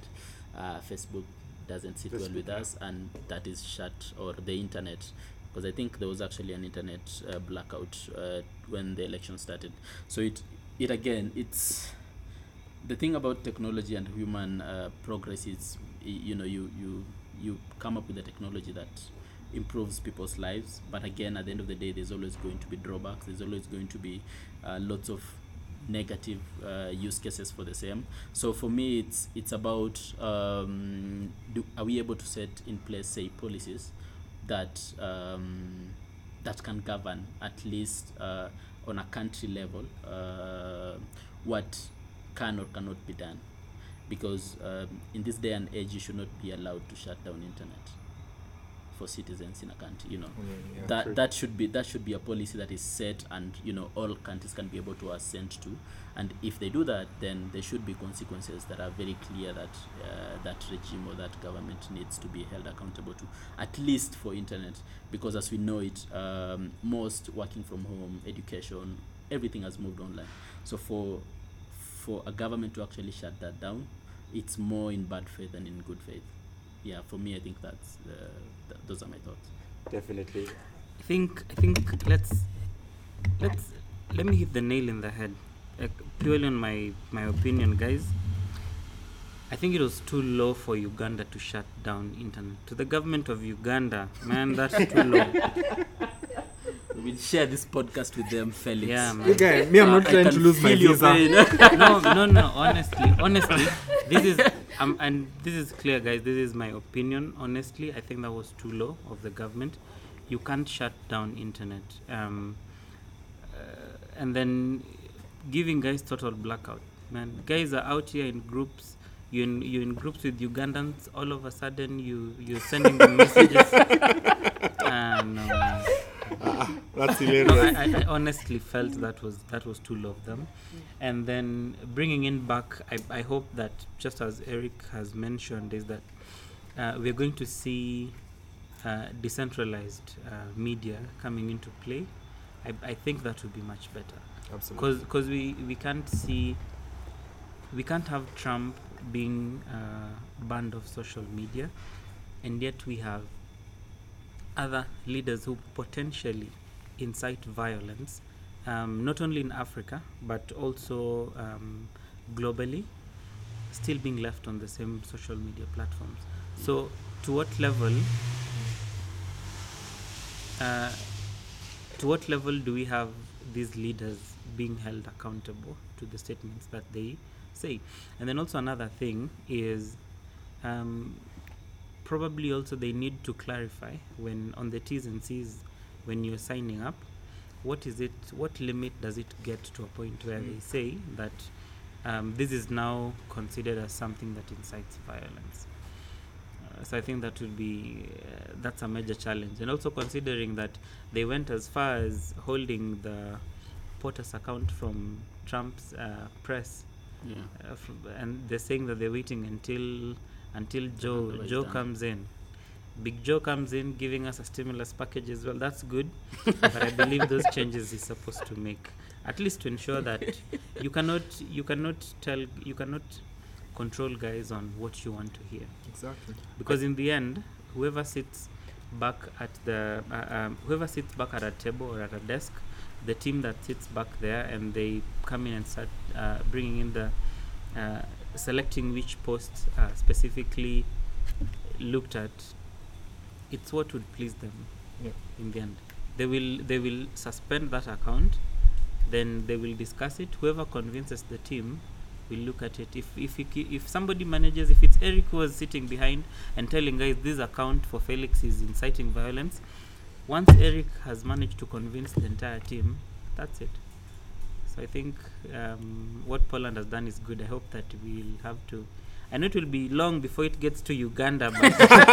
uh, Facebook doesn't sit well Facebook, with yeah. us, and that is shut, or the internet, because I think there was actually an internet uh, blackout uh, when the election started. So it it again, it's the thing about technology and human uh, progress is, y- you know, you you you come up with a technology that improves people's lives, but again, at the end of the day, there's always going to be drawbacks. There's always going to be uh, lots of negative uh, use cases for the same. So for me, it's it's about um, do, are we able to set in place, say, policies that um, that can govern at least uh, on a country level uh, what can or cannot be done, because um, in this day and age, you should not be allowed to shut down internet for citizens in a country. You know, Yeah, that true. that should be that should be a policy that is set, and you know all countries can be able to assent to. And if they do that, then there should be consequences that are very clear that uh, that regime or that government needs to be held accountable to, at least for internet, because as we know it, um, most working from home, education, everything has moved online. So for for a government to actually shut that down, it's more in bad faith than in good faith. Yeah, for me, I think that's uh, th- those are my thoughts. Definitely. I think I think let's let's let me hit the nail in the head. Like, purely on my my opinion, guys. I think it was too low for Uganda to shut down internet. To the government of Uganda, man, that's too low. We will share this podcast with them, Felix. Yeah, man. You guys, me, I'm not I trying can to lose my feel your visa. pain. no, no, no. Honestly, honestly, this is um, and this is clear, guys. This is my opinion. Honestly, I think that was too low of the government. You can't shut down internet, um, uh, and then giving guys total blackout. Man, guys are out here in groups. You in you in groups with Ugandans. All of a sudden, you you're sending them messages. Ah, no, man. That's No, hilarious. I, I, I honestly felt that was that was too low of them. And then bringing in back, I, I hope that, just as Eric has mentioned, is that uh, we're going to see uh, decentralized uh, media coming into play. I, I think that would be much better, Absolutely. because we, we can't see we can't have Trump being uh, banned of social media, and yet we have other leaders who potentially incite violence, um, not only in Africa but also um, globally, still being left on the same social media platforms. So, to what level? Uh, to what level do we have these leaders being held accountable to the statements that they say? And then also another thing is, um, probably also they need to clarify when on the T's and C's when you're signing up, what is it, what limit does it get to a point where Mm. they say that um, this is now considered as something that incites violence. Uh, so I think that would be uh, that's a major challenge, and also considering that they went as far as holding the POTUS account from Trump's uh, press, Yeah. uh, from, and they're saying that they're waiting until until Joe Otherwise Joe done. comes in. Big Joe comes in, giving us a stimulus package as well. That's good, but I believe those changes he's supposed to make, at least to ensure that you cannot you cannot tell you cannot control guys on what you want to hear, Exactly. because in the end, whoever sits back at the uh, um, whoever sits back at a table or at a desk, the team that sits back there and they come in and start uh, bringing in the uh, selecting which posts are specifically looked at, it's what would please them. Yeah. In the end, they will they will suspend that account, then they will discuss it. Whoever convinces the team will look at it. If if it, if somebody manages, if it's Eric who was sitting behind and telling guys this account for Felix is inciting violence, once Eric has managed to convince the entire team, that's it. So I think um, what Poland has done is good. I hope that we'll have to. I know it will be long before it gets to Uganda, but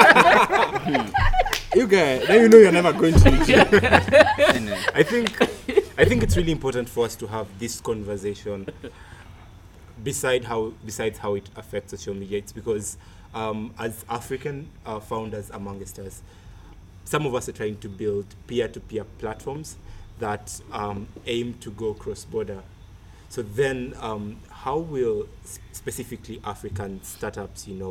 You guys, now you know you're never going to. Anyway, I think I think it's really important for us to have this conversation beside how besides how it affects social media. It's because um, as African uh, founders amongst us, some of us are trying to build peer-to-peer platforms that um, aim to go cross-border. So then, um, how will s- specifically African startups, you know,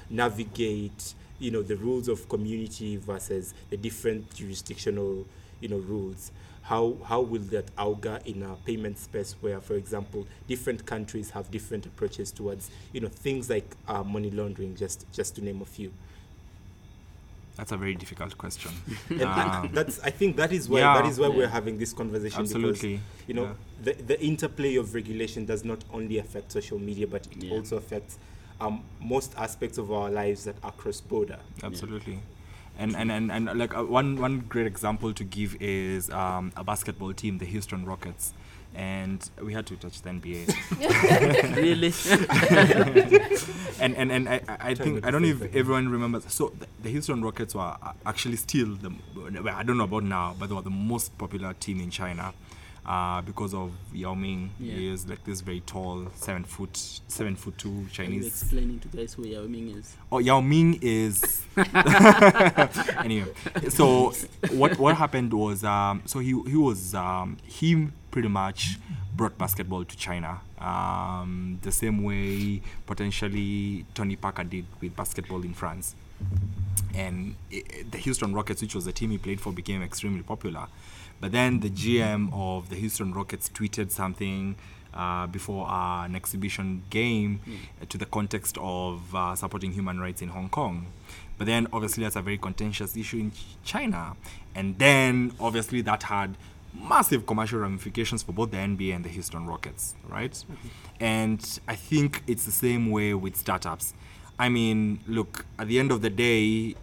navigate, you know, the rules of community versus the different jurisdictional, you know, rules. How how will that augur in a payment space where, for example, different countries have different approaches towards, you know, things like uh, money laundering, just just to name a few. That's a very difficult question. And Um, that's I think that is why yeah. that is why Yeah. we're having this conversation. Absolutely. Because, you know, Yeah. the the interplay of regulation does not only affect social media, but it Yeah. also affects um, most aspects of our lives that are cross border. Absolutely. And, and, and, and like uh, one, one great example to give is um, a basketball team, the Houston Rockets. And we had to touch the N B A. Really? and and, and I, I I Try think not I to don't know say if for him. everyone remembers. So the, the Houston Rockets were uh, actually still the well, I don't know about now, but they were the most popular team in China uh, because of Yao Ming. Yeah. He is like this very tall, seven foot, seven foot two Are you Chinese. explaining to guys who Yao Ming is? Oh, Yao Ming is anyway. So what what happened was um, so he he was um, he pretty much brought basketball to China um, the same way potentially Tony Parker did with basketball in France. And i the Houston Rockets, which was the team he played for, became extremely popular. But then the G M of the Houston Rockets tweeted something uh, before uh, an exhibition game Mm. uh, to the context of uh, supporting human rights in Hong Kong. But then obviously that's a very contentious issue in Ch- China. And then obviously that had massive commercial ramifications for both the N B A and the Houston Rockets, right? Mm-hmm. And I think it's the same way with startups. I mean, look, at the end of the day,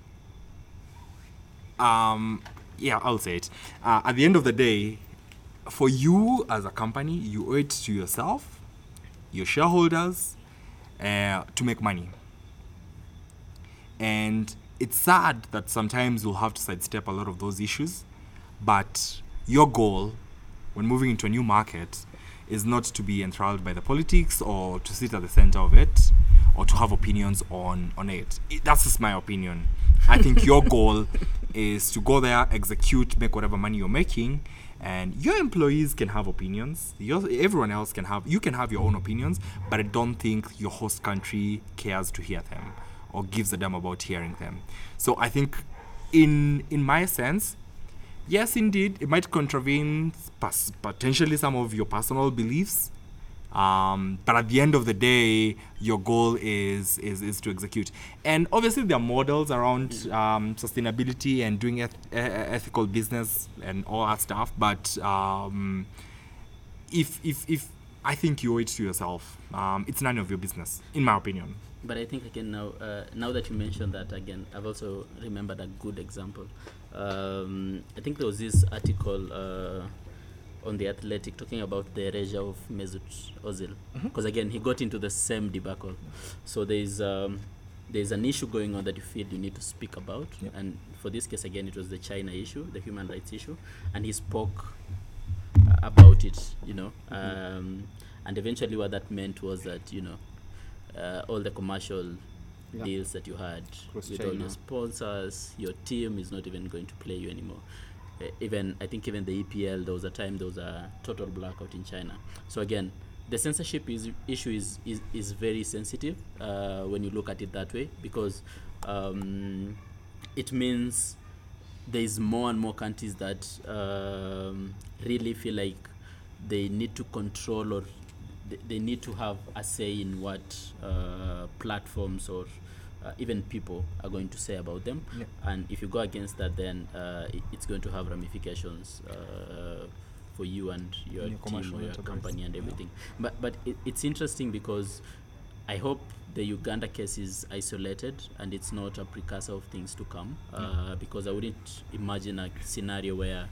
um, yeah, I'll say it. Uh, at the end of the day, for you as a company, you owe it to yourself, your shareholders, uh, to make money. And it's sad that sometimes you'll have to sidestep a lot of those issues, but your goal when moving into a new market is not to be enthralled by the politics or to sit at the center of it or to have opinions on, on it. it. That's just my opinion. I think your goal is to go there, execute, make whatever money you're making, and your employees can have opinions. Your, everyone else can have, you can have your own opinions, but I don't think your host country cares to hear them or gives a damn about hearing them. So I think in in my sense, yes, indeed, it might contravene pas- potentially some of your personal beliefs, um, but at the end of the day, your goal is is, is to execute. And obviously, there are models around um, sustainability and doing eth- e- ethical business and all that stuff. But um, if if if I think you owe it to yourself, um, it's none of your business, in my opinion. But I think again now, uh, now that you mentioned that again, I've also remembered a good example. Um, I think there was this article uh, on the Athletic talking about the erasure of Mesut Ozil, because again he got into the same debacle. So there is um, there is an issue going on that you feel you need to speak about, Yep. and for this case again it was the China issue, the human rights issue, and he spoke uh, about it, you know, um, and eventually what that meant was that you know. Uh, all the commercial Yeah. deals that you had Across with all China. your sponsors, your team is not even going to play you anymore. Uh, even I think even the E P L, there was a time there was a total blackout in China. So again, the censorship is, issue is, is is very sensitive uh, when you look at it that way, because um, it means there is more and more countries that um, really feel like they need to control or they, they need to have a say in what uh, platforms or uh, even people are going to say about them. Yeah. And if you go against that, then uh, it, it's going to have ramifications uh, for you and your Your team commercial or your enterprise. company and Yeah. everything. But but it, it's interesting because I hope the Uganda case is isolated and it's not a precursor of things to come, uh, because I wouldn't imagine a scenario where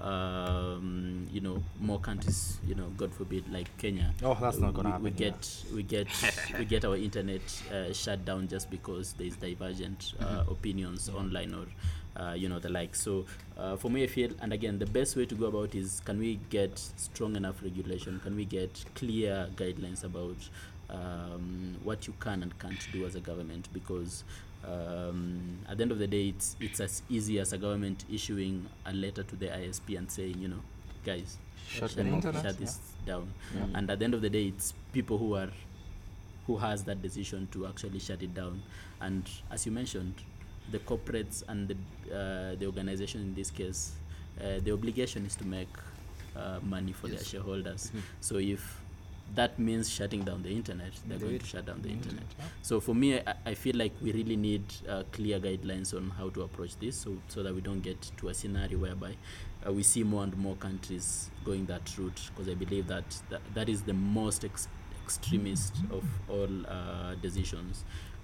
um, you know more countries, you know, God forbid, like Kenya. Oh, that's not gonna we, we happen here. get we get we get our internet uh, shut down just because there is divergent uh, opinions online or uh, you know the like. So uh, for me, I feel, and again, the best way to go about is, can we get strong enough regulation? Can we get clear guidelines about um, what you can and can't do as a government? Because um, at the end of the day, it's it's as easy as a government issuing a letter to the I S P and saying, you know, guys, Shut shut, the shut internet, this down. Yeah. And at the end of the day, it's people who are who has that decision to actually shut it down. And as you mentioned, the corporates and the uh, the organization in this case, uh, the obligation is to make uh, money for Yes. their shareholders. Mhm. So if that means shutting down the internet, they're Do going it. to shut down the Mhm. internet. Yeah. So for me, I, I feel like we really need uh, clear guidelines on how to approach this, so so that we don't get to a scenario whereby uh, we see more and more countries going that route, because I believe that that, that is the most ex- extremist of all uh, decisions,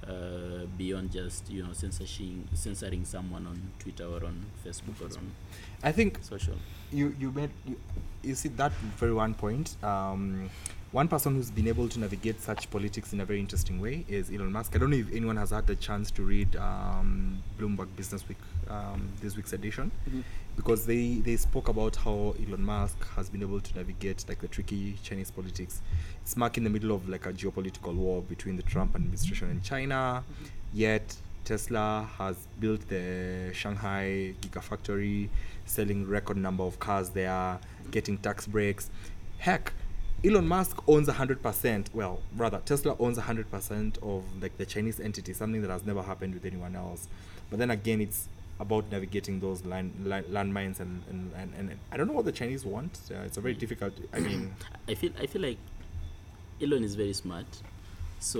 uh, beyond just, you know, censoring censoring someone on Twitter or on Facebook or on I think social. you you made you, you see that very one point. Um, one person who's been able to navigate such politics in a very interesting way is Elon Musk. I don't know if anyone has had the chance to read um, Bloomberg Business Week, um, this week's edition, Mhm. because they they spoke about how Elon Musk has been able to navigate like the tricky Chinese politics. It's smack in the middle of like a geopolitical war between the Trump administration and China, yet Tesla has built the Shanghai Gigafactory, selling record number of cars there, getting tax breaks. Heck, Elon Musk owns one hundred percent, well, rather, Tesla owns one hundred percent of like the Chinese entity, something that has never happened with anyone else. But then again, it's about navigating those land, land, landmines and, and, and, and I don't know what the Chinese want. Uh, it's a very difficult, I mean... I feel I feel like Elon is very smart. So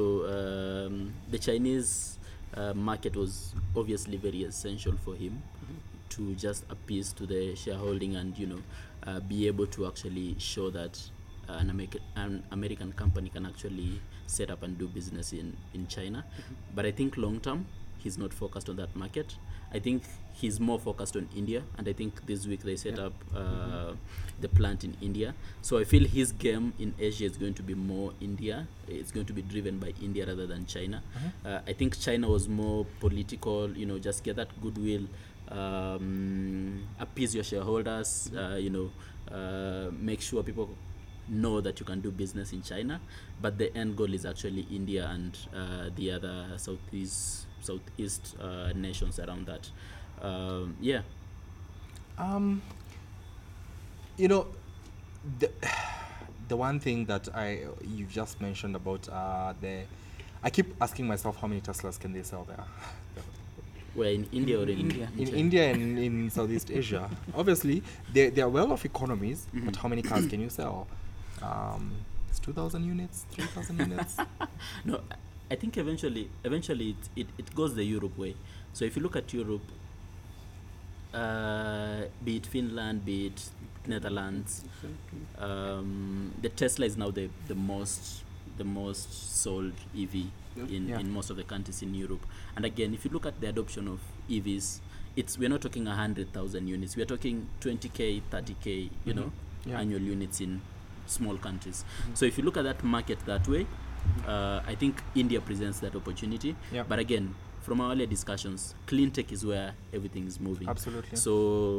um, the Chinese uh, market was obviously very essential for him to just appease to the shareholding and, you know, uh, be able to actually show that uh, an, American, an American company can actually set up and do business in, in China. But I think long term, he's not focused on that market. I think he's more focused on India, and I think this week they set Yeah. up uh, the plant in India. So I feel his game in Asia is going to be more India. It's going to be driven by India rather than China. Uh, I think China was more political, you know, just get that goodwill, um, appease your shareholders, uh, you know, uh, make sure people know that you can do business in China, but the end goal is actually India and uh, the other southeast southeast uh, nations around that. Um, yeah. Um, you know, the the one thing that I you've just mentioned about uh, the, I keep asking myself how many Teslas can they sell there? Where in India or in India. In China? India and in Southeast Asia, obviously they they are well-off economies, Mhm. but how many cars can you sell? Um, it's two thousand units, three thousand units. No, I think eventually, eventually it, it, it goes the Europe way. So if you look at Europe, uh, be it Finland, be it Netherlands, um, the Tesla is now the, the most the most sold E V in, Yeah. in most of the countries in Europe. And again, if you look at the adoption of E Vs, it's we're not talking a hundred thousand units. We're talking twenty k, thirty k, you Mhm. know, Yeah. annual units in small countries. So if you look at that market that way, uh, I think India presents that opportunity. Yeah. But again, from our earlier discussions, clean tech is where everything is moving. Absolutely. So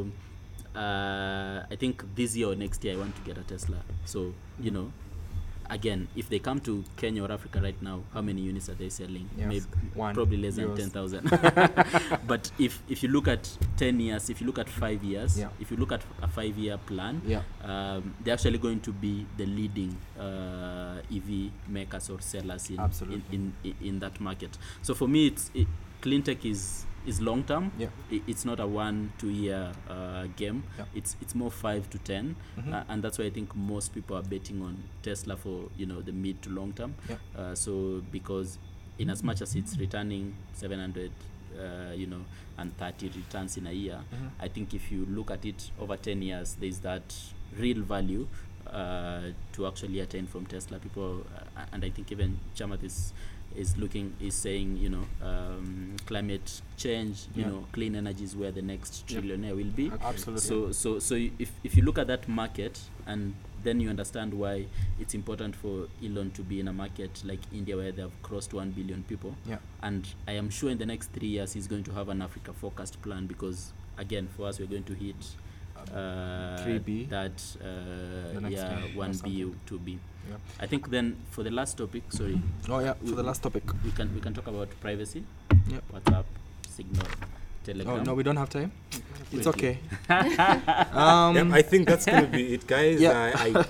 uh, I think this year or next year I want to get a Tesla. So, you know, again, if they come to Kenya or Africa right now, how many units are they selling? Yes, Maybe one. probably less than Yours. ten thousand. But if if you look at ten years, if you look at five years, Yeah. if you look at a five-year plan, Yeah. um, they're actually going to be the leading uh, E V makers or sellers in, Absolutely. in, in in that market. So for me, it's it, clean tech is is long term. Yeah. I- It's not a one two year uh, game. Yeah. It's it's more five to ten, Mhm. uh, and that's why I think most people are betting on Tesla for, you know, the mid to long term. Yeah. Uh, so because in as much as it's returning seven hundred, uh, you know, and thirty returns in a year, Mhm. I think if you look at it over ten years, there's that real value uh, to actually attain from Tesla. People, uh, and I think even Chamath is is looking is saying, you know, um, climate change, you Yeah. know, clean energy is where the next Yeah. trillionaire will be. Absolutely. So so so y- if if you look at that market, and then you understand why it's important for Elon to be in a market like India where they have crossed one billion people. Yeah. And I am sure in the next three years he's going to have an Africa focused plan, because again, for us, we're going to hit uh, three B, that the uh, next yeah one or one B something. two B. Yeah. I think then for the last topic, sorry, Oh yeah. We- For the last topic. we can we can talk about privacy. Yep. WhatsApp, Signal, Telegram. Oh no, we don't have time. It's Wait, okay. um, yeah, I think that's gonna be it, guys. Yeah. I, I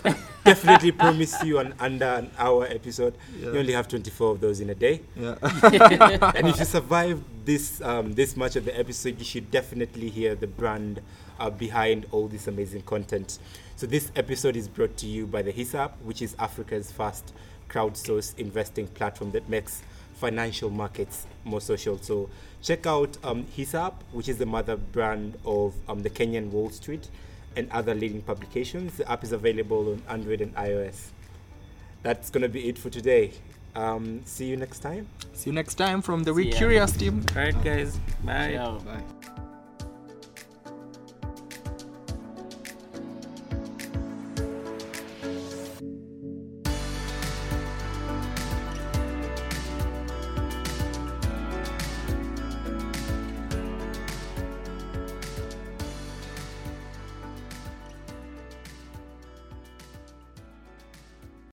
definitely promise you an under an hour episode. Yeah. You only have twenty-four of those in a day. Yeah. And if you survive this um, this much of the episode, you should definitely hear the brand uh, behind all this amazing content. So this episode is brought to you by the HISAP, which is Africa's first crowdsourced investing platform that makes financial markets more social. So check out um, HISAP, which is the mother brand of um, the Kenyan Wall Street and other leading publications. The app is available on Android and iOS. That's going to be it for today. Um, see you next time. See you next time from the See We ya. Curious team. All right, guys. Bye. Ciao. Bye.